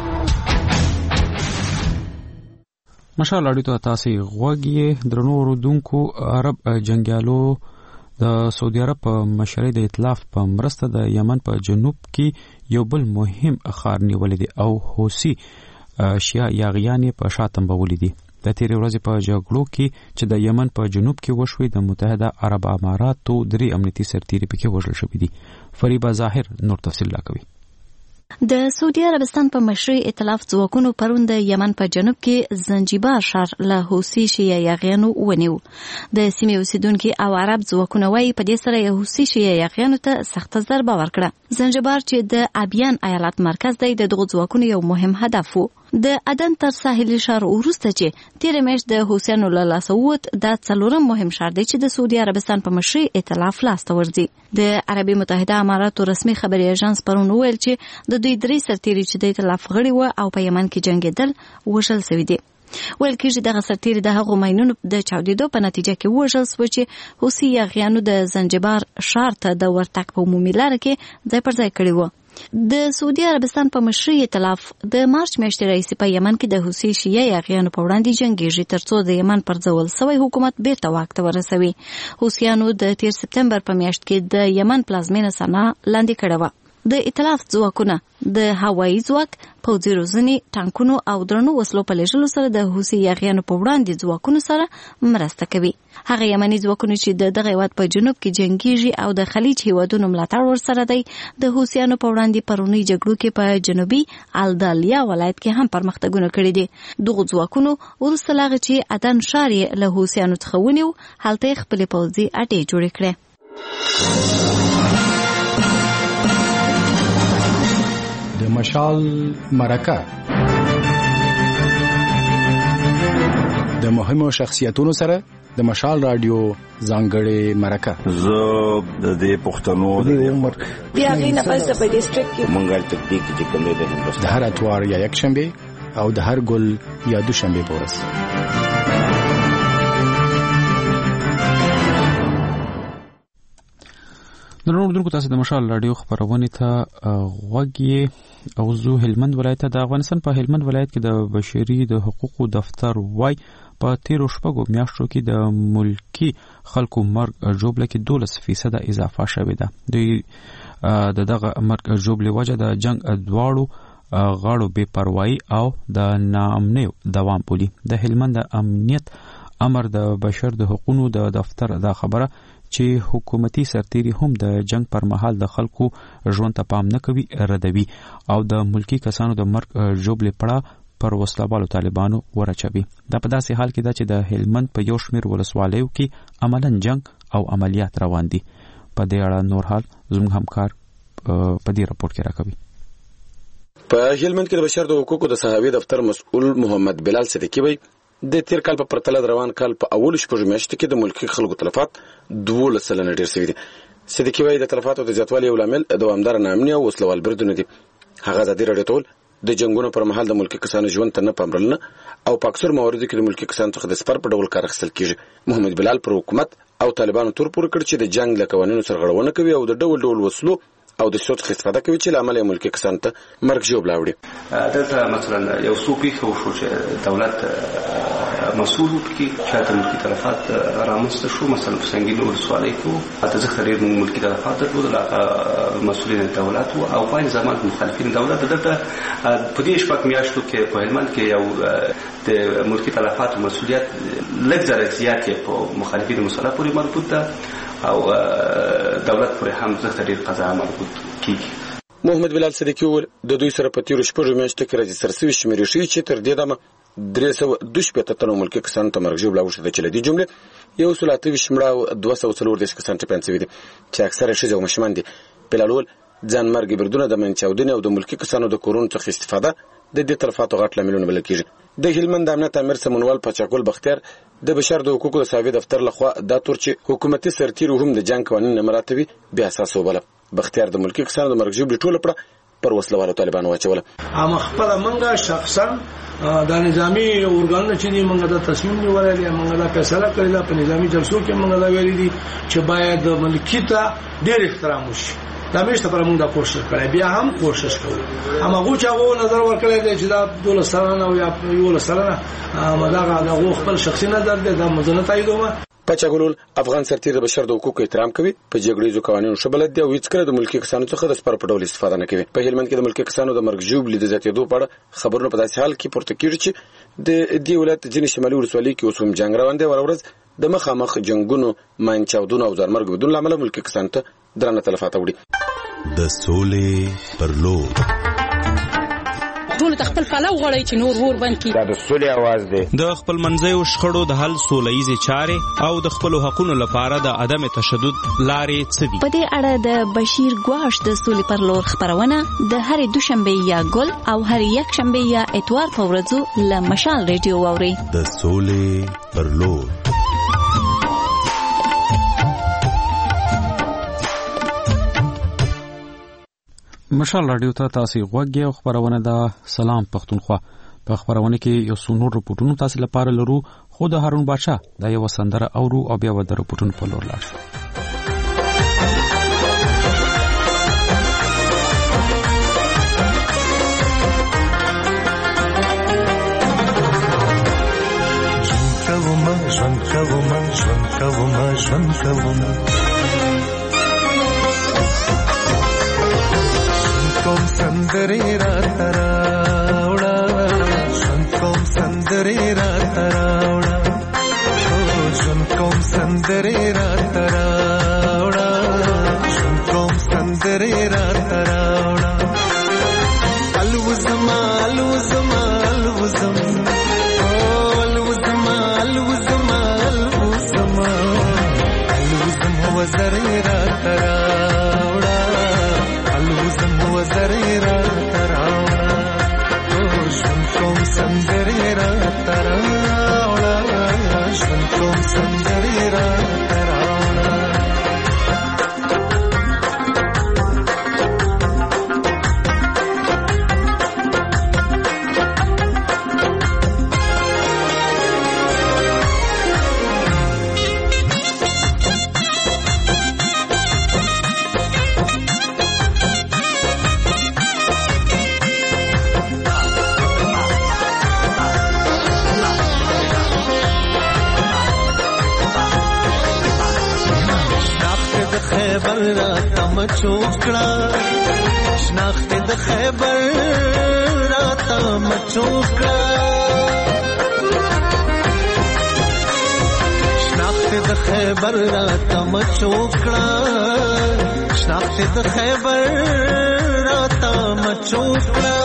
مشال رادیو ته تاسو غوږی درنو اوردونکو. عرب جنگیالو د سعودي عرب په مشرۍ د ائتلاف په مرسته د یمن په جنوب کې یو بل مهم ښار نیولې دي او حوثي شیا یاغیان په شاتم بولې دي. د تیرې ورځې په جګړو کې چې د یمن په جنوب کې وشوي د متحده عرب اماراتو 3 امنیتي سرتیري پکې وژل شوي دي. فریبا ظاهر نور تفصیل راکوي. د سعودي عربستان په مشرۍ ائتلاف ځواکونو پرون د یمن په جنوب کې زنجبار ښار له حوثي شیعه یاغیانو ونیو. د سیمې اوسیدونکو او عرب ځواکونه وايي په دې سره یې حوثي شیعه یاغیانو ته سخته ضربه ورکړه. زنجبار چې د ابیان ایالت مرکز دی د دغو ځواکونو یو مهم هدف وو. د عدن تر ساحلي ښار وروسته چې تیر میاشت د حوثیانو له لاسه ووت دا 4م مهم ښار دی چې د سعودي عربستان په مشرۍ ائتلاف لاسته ورځي. د عربي متحده اماراتو رسمي خبري اژانس پرون ویل چې د دوی 3 سرتیري چې د ائتلاف غړي و او په یمن کې جنگیدل وژل شوي دي. ویل کېږي دغه سرتیري د هغو ماینونو د چاودېدو په نتیجه کې وژل شو چې حوثي یاغیانو د زنجبار ښار ته د ورتګ په عمومي لاره کې ځای پر ځای کړی و. د سعودي عربستان په مشرۍ ائتلاف د مارچ میاشتې راهیسې په یمن کې د حوثي شیعه یاغیانو په وړاندې جنګیږي ترڅو د یمن پر ځول سوی حکومت بیرته واک ته ورسوي. حوثیانو د 13 سپتمبر په میاشت کې د یمن پلازمینه سنا لاندې کړې وه. د ائتلاف ځواکونه د هوایي ځواک، پوځي روزنې، ټانکونو او درنو وسلو په لېږلو سره د حوثي یاغیانو په وړاندې ځواکونو سره مرسته کوي. هغه یمني ځواکونه چې دغه هیواد په جنوب کې جنګیږي او د خلیج هیوادونو ملاتړ ورسره دی، د حوثیانو په وړاندې پرونی جګړو کې په جنوبي الدالیا ولایت کې هم پرمختګونه کړي دي. دغه ځواکونو وروسته له هغه چې عدن ښار یې له حوثیانو څخه ونیو، هلته یې خپلې پوځي اډې جوړې کړې. د مشال مرکه د مهمو شخصیتونو سره د مشال رادیو ځانګړې مرکه. زه د دې پښتنو د عمر بیا غینه پس په ډیسټریکټ کې منګل تکتیک چې کوم دی د هندوستان د هر اتوار یا یک شنبه او د هر ګل یا دوشنبه پورس. نن اردوونکو تاسو د مشال رادیو خبرونه ته غوږی او زو هلمند ولایت د افغانستان په هلمند ولایت کې د بشري د حقوقو دفتر وای په 13 شپږو میاشتو کې د ملکی خلکو مرګ جوړل کې 12% اضافه شوې ده. د دغه مرګ جوړل وجه د جنگ دواړو غاړو بے پروايي او د ناامنۍ دوام بولی. د هلمند امنیت امر د بشر د حقوقو د دفتر دا خبره چې حکومتي سرتیري هم د جنگ پر مهال د خلکو ژوند ته پام نه کوي ردوي او د ملکی کسانو د مرګ جوړل پړه پر وسلوالو طالبانو ورچوي. دا په داسې حال کې ده چې د هلمند په یو شمېر ولسوالیو کې عملاً جنگ او عملیات روان دي. په دې اړه نور حال زموږ همکار په دې راپور کې راکوي. په هلمند کې د بشر د حقوقو د صحابي دفتر مسؤل محمد بلال صدیقی وایي د تیر کال په پرتله روان کال په اول شپږ میاشتو کې د ملکی خلکو تلفات 12% ډیر شوي دي. صدیقی وایي د تلفاتو د زیاتوالي یو لامل دوامدار ناامني او وسلوال بریدونه دي. هغه ازادي راډیو ټول د جنگونو پر مهال د ملکی کسانو ژوند ته نه پاملرنه او په اکثر مواردو کې د ملکی کسانو څخه د سپر په ډول کار اخیستل کیږي. محمد بلال پر حکومت او طالبانو تور پورې کړ چې د جنگ له قوانینو سرغړونه کوي او د ډول ډول وسلو او د سوت استفاده کوي چې لامل یې ملکی کسان ته مرګ جوړ لاوړي. دلته مثلا یو څو پیښه وشو چې دولت مسؤل کې چاته ملکی تلفات رامنځته شو. مثلا په سنگین ولسوالۍ کې اته ځکه ډېر ملکی تلفات درلودل، مسؤلین دولت او په ځمان مخالفین دولت. دلته په دې شپږ میاشتو کې په هلمند کې یو د ملکی تلفات مسؤلیت لږ زره زیات په مخالفین مسله پورې مربوط ده او دولت پورې هم ځکه ډېر قضا مربوط کیږي. محمد بلال صدیقی ول د دوی سره په 13 شپږ میاشتو کې راځي سرسوي شمیرې شوی چې تر دې دمه 312 تنو ملکی کسان ته مرګ جوړ لاوښته چې لدی جمله یو سلاتوي شمړه 240 کسان ته پنځوي دي چې اکثره شې او مشمان دي. بلالول ځان مرګ بردونه د منچاودنې او د ملکی کسانو د کورون څخه استفاده د دې تلفاتو غټ لاملونه بل کېږي. د هلمند امنیت امیر سمونوال پچاکول بختیار د بشر د حقوقو د صحابي دفتر لخوا دا تور چې حکومتي سرتیرو هم د جنگ قوانین مراتبي بیا اساس وبله. بختیار د ملکی کسانو د مرګ جوړ ټوله پړه پر وسلوالو طالبانو واچوله. اما خپل منګه شخصا د نظامی اورګان چې دی منګه د تصمیم نیولای دی، منګه د فیصله کړی په نظامی جلسو کې منګه دا ویلي دي چې باید ملکی ته ډېر احترام وشي. دا مشته پر موږ د کوشش کړی، بیا هم کوشش کوو. اما غو چې هغه نظر ورکړی دی چې دا 12 سرانه او یا 11 سرانه مداغه د خپل شخصي نظر دی، دا مزنه تاییدومه. پچاګلول افغان سرتیر د بشر د حقوقو احترام کوي، په جګړې قوانینو شبلت دی او هیڅ کله د ملکی کسانو څخه د سپر په ډول استفاده نه کوي. په هلمند کې د ملکی کسانو د مرګ جوړ لید زیاتېدو په اړه خبرونه په داسې حال کې پورته کیږي چې د دې ولایت ځینې شمالي ولسوالۍ کې اوس هم جنگ روان دی. ورورځ د مخامخ جنگونو مانچاودونو او ځارمرګ بدون لامل ملکی کسانو ته درنه تلفات وړي. د سولې پر لور ټول خپل پلو غړی چې نور ور بند کی. دا د سولې आवाज دی. د خپل منځیو شخړو د حل سولهیزه چارې او د خپل حقوقو لپاره د عدم تشدد لارې څه دي. په دې اړه د بشیر ګواش د سولې پر لور خبرونه د هر دوشنبه یا ګل او هر یک شنبه یا اتوار په ورځو له مشال ریډیو واوري. د سولې پر لور مشال رادیو ته تاسو غوږی او خبرونه ده. سلام پښتونخوا. په خبرونه کې یو څو نور رپورټونه تاسو لپاره لرو، خو د هارون بادشاه دا یو سندره اورو او بیا ود رپورټونه په لور لاړ شو. کوم سندري را تراوړه ژوند کوم سندري را تراوړه ژوند کوم سندري را تراوړه ژوند کوم سندري را تراوړه الوزما الوزما الوزم الوزما الوزما الوزما الوزم هو زري را تراوړه الوزم هو زري را تراوړه ژوند کوم سندري را تراوړه ژوند کوم سندري را تراوړه خیبر را تم چوکړه شناخت د خیبر را تم چوکړه شناخت د خیبر را تم چوکړه شناخت د خیبر را تم چوکړه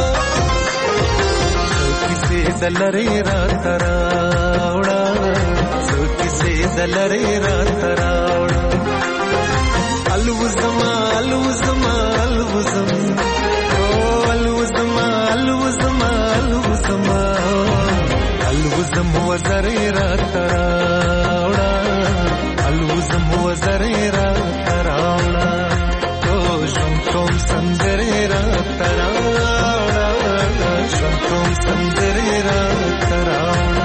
کیسه دلری را تراوړه کیسه دلری را تراوړه الوزما الوزما الوزم الوزما الوزما الوزما الوزم هو زري را تراوړه الوزم هو زري را تراوړه ژوند کوم سندري را تراوړه ژوند کوم سندري را تراوړه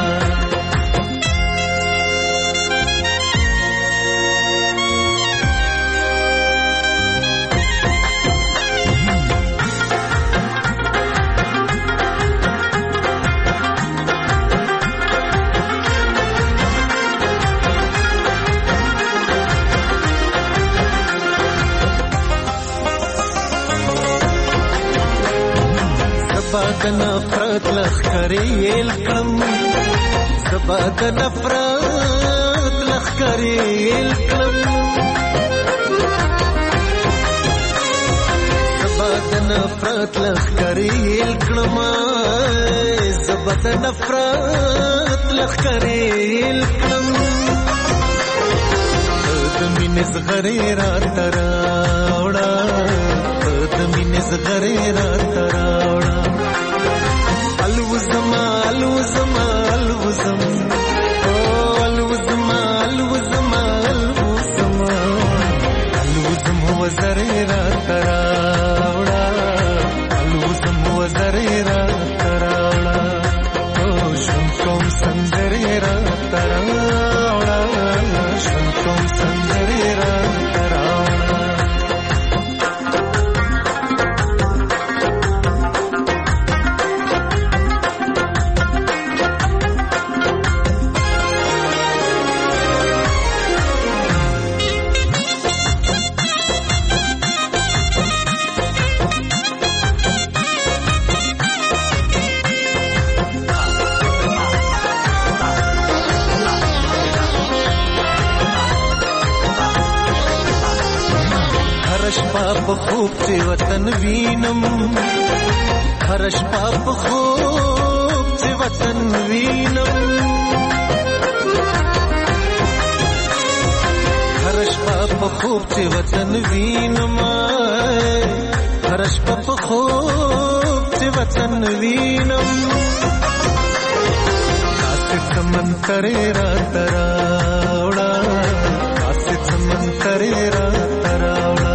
زباد نفرت لخکری الکم زباد نفرت لخکری الکم زباد نفرت لخکری الکم زباد نفرت لخکری الکم دمین زغری را تراوړه دمین زغری را تراوړه الوزما الوزما الوزم الوزما الوزما الوزما الوزم هو زري را تراوړه الوزم هو زري را تراوړه ژوند کوم سندري را تراوړه ژوند کوم سندري را تراوړه په خوب چې وطن وینم هر شپه په خوب چې وطن وینم هر شپه په خوب چې وطن وینم هر شپه په خوب چې وطن وینم آسه سمندرې را تراوړه آسه سمندرې را تراوړه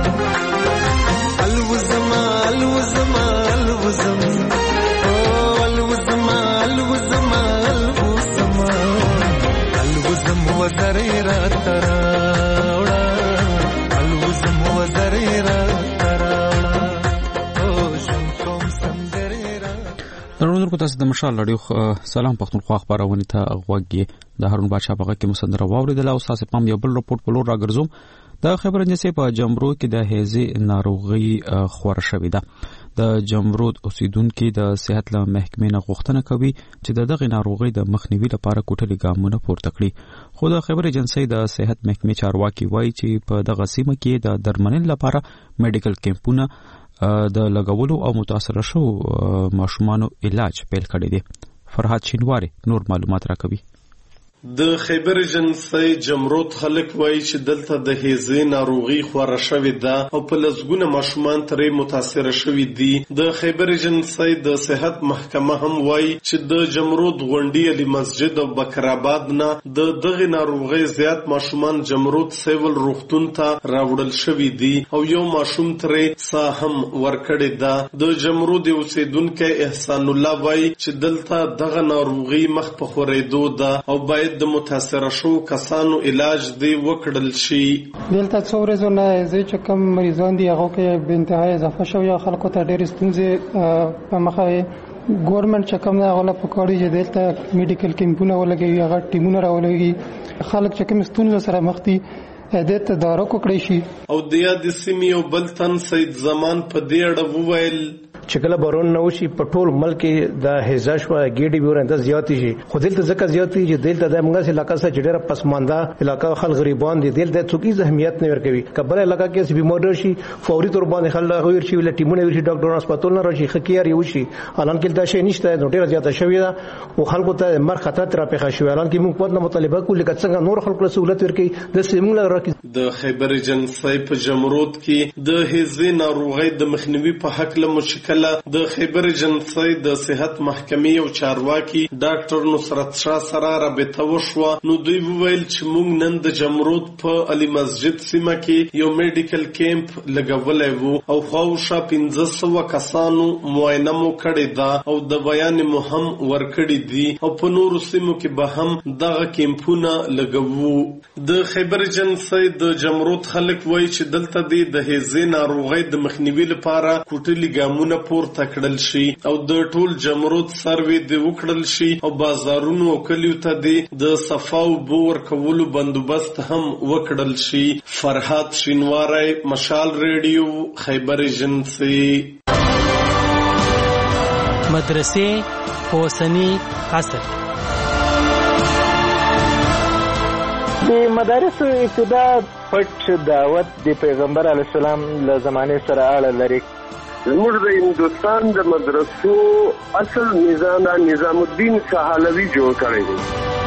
الوزما الوزما الوزم الوزما الوزما الوزما الوزم هو زري را تراوړه الوزم هو زري را تراوړه ژوند کوم سندري را درنو تاسو د مشال لړیو سلام پښتونخوا خبرونه ته غوږی د هارون بادشاہ په کې مسندره واوریدل او تاسو پام یو بل رپورټ په لور راګرځوم د خبر اجنسی په جمرود کې د هیزې ناروغي خور شوې ده. د جمرود اوسیدونکو د صحت له محکمې نه غوښتنه کوي چې دغه ناروغي د مخنیوي لپاره کوټلي ګامونه پورته کړي. خو د خبر اجنسی د صحت محکمې چارواکي وایي چې په دغه سیمه کې د درملنې لپاره میډیکل کیمپونه د لګولو او متاثر شو ماشومانو علاج پیل کړی دی. فرحات شینواری نور معلومات راکوي. د خیبر اجنسی جمرود خلک وایي چې دلته د هیزې ناروغي خوره شوې ده او په لسګونه ماشومان ترې متاثر شوي دي. د خیبر اجنسی د صحت محکمه هم وایي چې د جمرود غونډي علي مسجد او بکرآباد نه د دغه ناروغي زیات ماشومان جمرود سیول روغتون ته راوړل شوي دي او یو ماشوم ترې ساه هم ورکړې ده. د جمرود اوسیدونکو احسان الله وایي چې دلته دغه ناروغي مخ په خورېدو ده او باید د متاثر شو کسانو علاج دی وکړل شي. دلته څو ورځې نه چې کوم مریضان دي هغه کې به انتهای اضافه شوی خلکو ته ډېر ستونزې په مخه ګورنمنت چې کوم نه غوړه پکړی چې دلته میډیکل کیمپونه ولګي هغه ټیمونه راولګي خلک چې کوم ستونزې سره مخ دي دته دارو کوکړی شي. او د یاد سیمې او بلتن سید زمان په دې اړه وویل چې کله بارون نه وشي په ټول ملک د هزاش و ګیډي بیورنده زیات شي خو دلته ځکه زیات دي چې دلته د موږ علاقې سره ډېر پسمانده علاقې خلک غریبان دي دلته څوکي اهمیت نه ورکوي کبره علاقې کې بیمار شي فوري تور باندې خلک غویر شي ول ټیمونه ورشي ډاکټر هسپتال نه راشي خکیار یو شي الان کې دا شی نشته نو ډېر زیات شوی دا او خلکو ته مر خطر تر په خښوي الان کې موږ په مطالبه کوو لکه څنګه نور خلکو سہولت ورکړي د سیمونه راکې. د خیبر اجنسی په جمرود کې د هیزې ناروغي د مخنیوي په حق له مشکله د خیبر اجنسی د صحت محکمې او چارواکي ډاکټر نصرت شاه سره رابطه وشوه نو دوی وویل چې موږ نن د جمرود په علي مسجد سیمه کې یو میډیکل کیمپ لګولای وو او خواوشا 1500 کسانو معاینه مو کړې ده او د بیان مو هم ورکړې دي او په نورو سیمو کې به هم دغه کیمپونه لګوو. د خیبر اجنسی د جمرود خلک وایي چې دلته د هیزې ناروغي د مخنیوي لپاره کوټلي ګامونه پورته کړل شي او د ټول جمرود سروي د وکړل شي او بازارونو او کلیو ته د صفاو بور کولو بندوبست هم وکړل شي. فرحات شینواری مشال ریډیو خیبر اجنسی. مدرسې اوسنی عصر د مدارسو ابتدا پټ دعوت د پیغمبر علی السلام له زمانه سره اړه لري. زموږ د هندوستان د مدرسو اصل نظام الدین سهالوی جوړ کړی دی.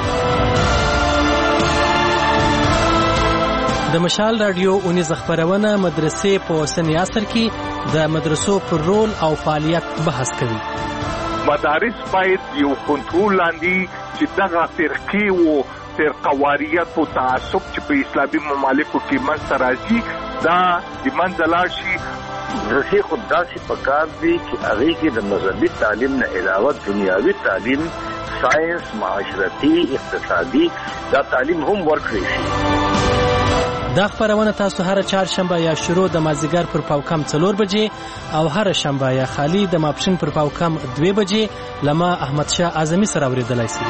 د مشال رادیو اونیز خبرونه مدرسې په اوسنی عصر کې د مدرسو پر رول او فعالیت بحث کوي. مدارس باید یو کنټرول لاندې چې دغه فرقې او فرقواریت او تعصب چې په اسلامي ممالکو کې منځته راځي دا د منځه لاړ شي. مدرسې خود داسې پکار دي چې هغې کې د مذهبي تعلیم نه علاوه دنیاوي تعلیم ساینس معاشرتي اقتصادي دا تعلیم هم ورکړی شي. دا خبرونه تاسو هر چهارشنبه یا شروع د مازیګر پر پاوکم 4 بجې او هر شنبه یا خالی د ماپښین پر پاوکم 2 بجې لما احمد شاه اعظمي سره اوریدلای شئ.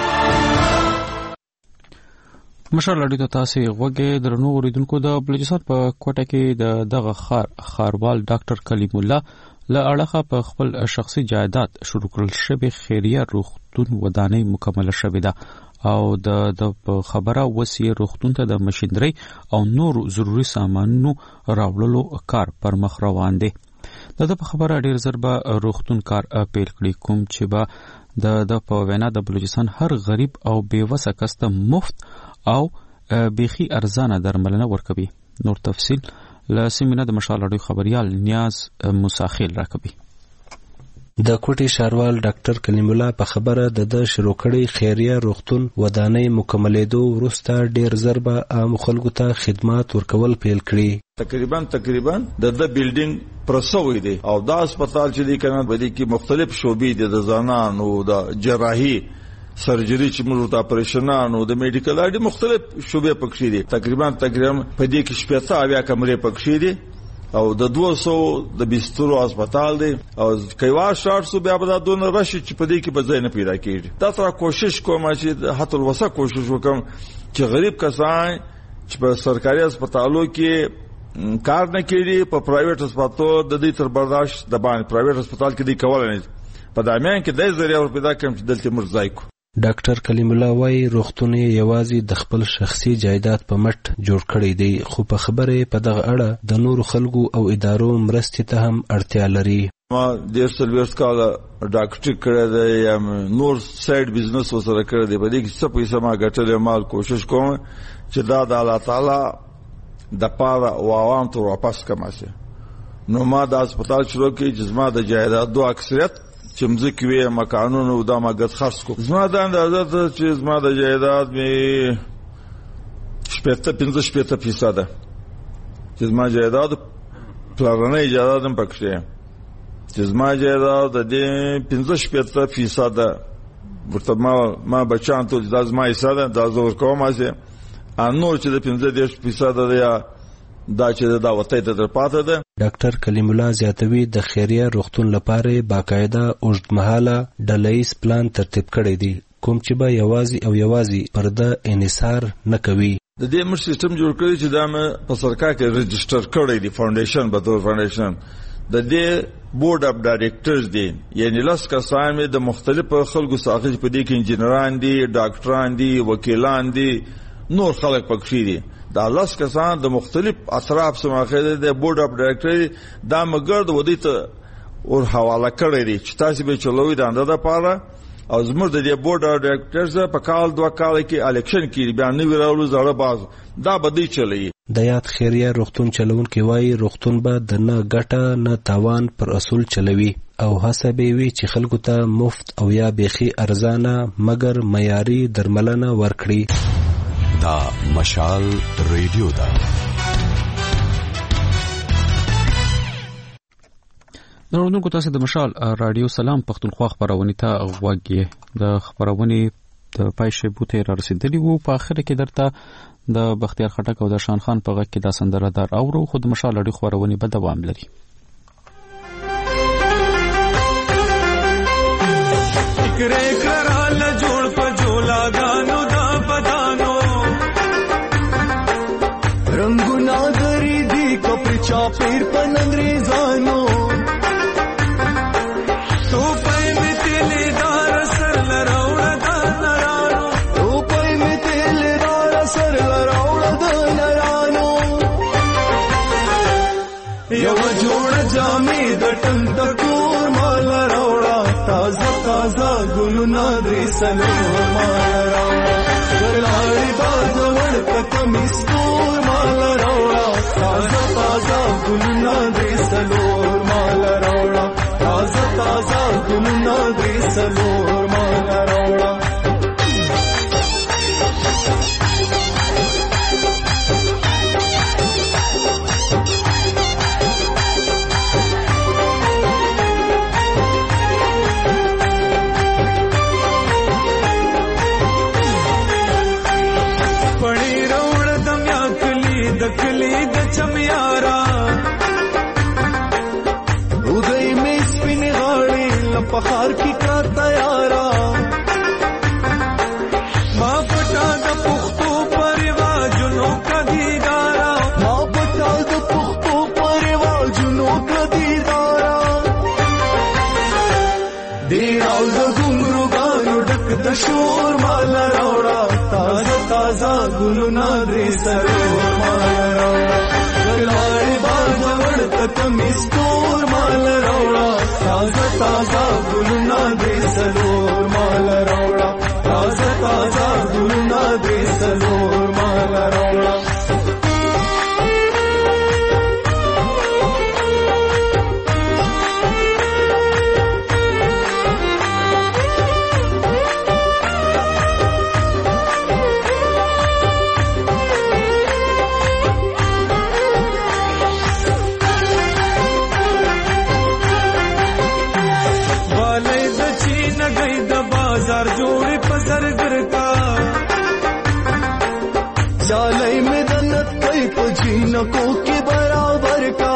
مشال لړۍ ته تاسو غوږی درنو اوریدونکو د بلوچستان په کوټه کې دغه خاروال ډاکټر کلیم الله له اړخه په خپل شخصي جایداد شروع کړل شوی خیریه روغتون ودانۍ مکمله شوې ده او د خبره وسیه روغتون ته د ماشينري او نور ضروري سامانونو راوړلو کار پر مخ روان دی. د په خبره ډیر زر به روغتون کار پیل کړي کوم چې به د په وینا د بلوچستان هر غریب او بیوسه کس ته مفت او بیخي ارزانه درملنه ورکوي. نور تفصیل له سیمینه د مشال اړوي خبريال نیاز مساخیل راکوي. د کوټي شاروال ډاکټر کلیم الله په خبره د شروع کړي خیریه روغتون ودانۍ مکملېدو وروسته ډیر ضربه عام خلکو ته خدمات ورکول پیل کړي. تقریبا د بلډینګ پرسوي دي او دا هسپتال چې دی کنه بدی کې مختلف شوبې دي د زنانو د جراحي سرجری چې موږ ته اپریشنانو د میډیکل اډي مختلف شوبې پکې دي. تقریبا په دې کې شپږ اویا کمرې پکې دي او د 200 د بسترو هسپتال دی او کایوا 400 بیا به دونه راشي چې په دې کې به ځای نه پیدا کیږي. دا تر کوشش کوم چې حتی الوسه کوشش وکم چې غریب کسان چې په سرکاري هسپتالو کې کار نه کړي، په پرایویټ هسپتالو د دې تر برداشت د باندې پرایویټ هسپتال کې دی کول نه په دامیان کې د ذریعہ ور پیدا کوم چې دلته مرزای کو. ډاکټر کلیم الله وايي روغتون یوازې د خپل شخصي جایداد په مټ جوړ کړی دی، خو په خبره په دغه اړه د نورو خلکو او ادارو مرستې ته هم اړتیا لري. ما د سلويرس کال ډاکټر کړی دی یا نور سایډ بزنس وسره کړی دی، په دې کې څه پیسې ما ګټلې، ما کوشش کوم چې دا د الله تعالی د پاره او عوام ته واپس کما شي. نو ما د هسپتال شروع کې جسمه د جایدادو اکثریت چې مزکه وي مکانونو د ماګت خرڅ کو. زما د اندازه ته چې زما د جایداد می 15% ده چې زما جایداد پلانونه جایداد هم پکې چې زما جایداد د 15% ده. ورته ما بچان ته د زما حصہ ده د زور کومه سي انو چې د 15% ده یا دا چې دا وته ته پاتې ده. ډاکټر کلیم الله زیاتوي د خیریه روغتون لپاره باقاعده اوږدمهاله ډلهیز پلان ترتیب کړی دی، کوم چې به یوازې پرده انحصار نه کوي. د دې مر سیستم جوړ کړی چې دا مې په سرکار کې رجسټر کړی دی، فاونډیشن به تور فاونډیشن د دې بورډ اف ډایریکټرز دی، یعنی لاس کسان د مختلفو خلکو ساخت په دې کې انجینران دي، ډاکټران دي، وکیلان دي، نور خلک پکې دي. دا لاس کسان د مختلف اطراف سماخه د بورډ اف ډایریکټر دا مګر د ودی ته ور حواله کړی دی چې تاسو به چلوي د انده لپاره او زموږ د دې بورډ اف ډایریکټرز په کال 2 کال کې الیکشن کې بیان نه ویراولو زړه باز دا بدی چلی. د یاد خیریه روغتون چلونکي وایي روغتون به د نه ګټه نه تاوان پر اصول چلوي او هڅه به وي چې خلکو ته مفت او یا بیخي ارزانه مګر معیاري درملنه ورکړي. دا مشال ریډیو دا نوردونکو تاسو د مشال رادیو سلام پښتونخوا خبرونه ته غوږی د خبرونه د پایښه بوته را رسیدلی وو. په اخر کې درته د بختیار خټک او د شان خان په غږ کې د سندره دار اورو. خود مشال رادیو خبرونه به دوام لري. فکرې کړه جوړ په جولا غانو دا بدانو رنگونا دری دی کپر چاپیر پن انگریزانو تو پای میں تیلی دار سر لراوڑا دا نرانو تو پای میں تیلی دار سر لراوڑا دا نرانو یو جوڑ جامی دٹن تکور مال راوڑا تازہ تازہ گلونا دری سلور مال راوڑا گلاڑی بازوڑ کمیستور مال راوڑا تازہ تازہ گلونا دری سلور مال راوڑا تازہ تازہ گلونا دری سلور مال راوڑا पहाड़ की का तैयारा माँ बटा द पुख्तो परिवाजुनों का दीदारा माँ बटा द पुख्तो परिवाजुनों का दीदारा देराव द घुंगरू गानो डक द शोर माला रावड़ा ताजा ताजा गुलुना दे सरोर माला रावड़ा गलाड़ी बाजवड़ तक मिस्तोर माला रावड़ा ताजा ताजा गुलुना दे सलोर माल रावड़ा ताजा ताजा गुलुना दे सलोर माल रावड़ा जोड़े पसर गर का जालई में दन्नत कई पजीनकों के बराबर का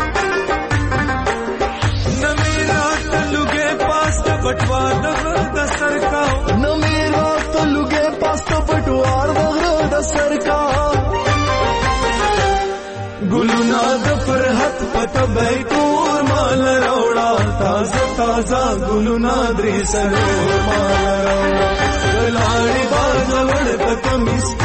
न मेरा तलुगे पास बटवा दसर का न मेरा तलुगे पास बटवार दसर का تبه کور مال راوړه تازه تازه ګلونه درې سلور مال راوړه لاړې باز وړ په کمیس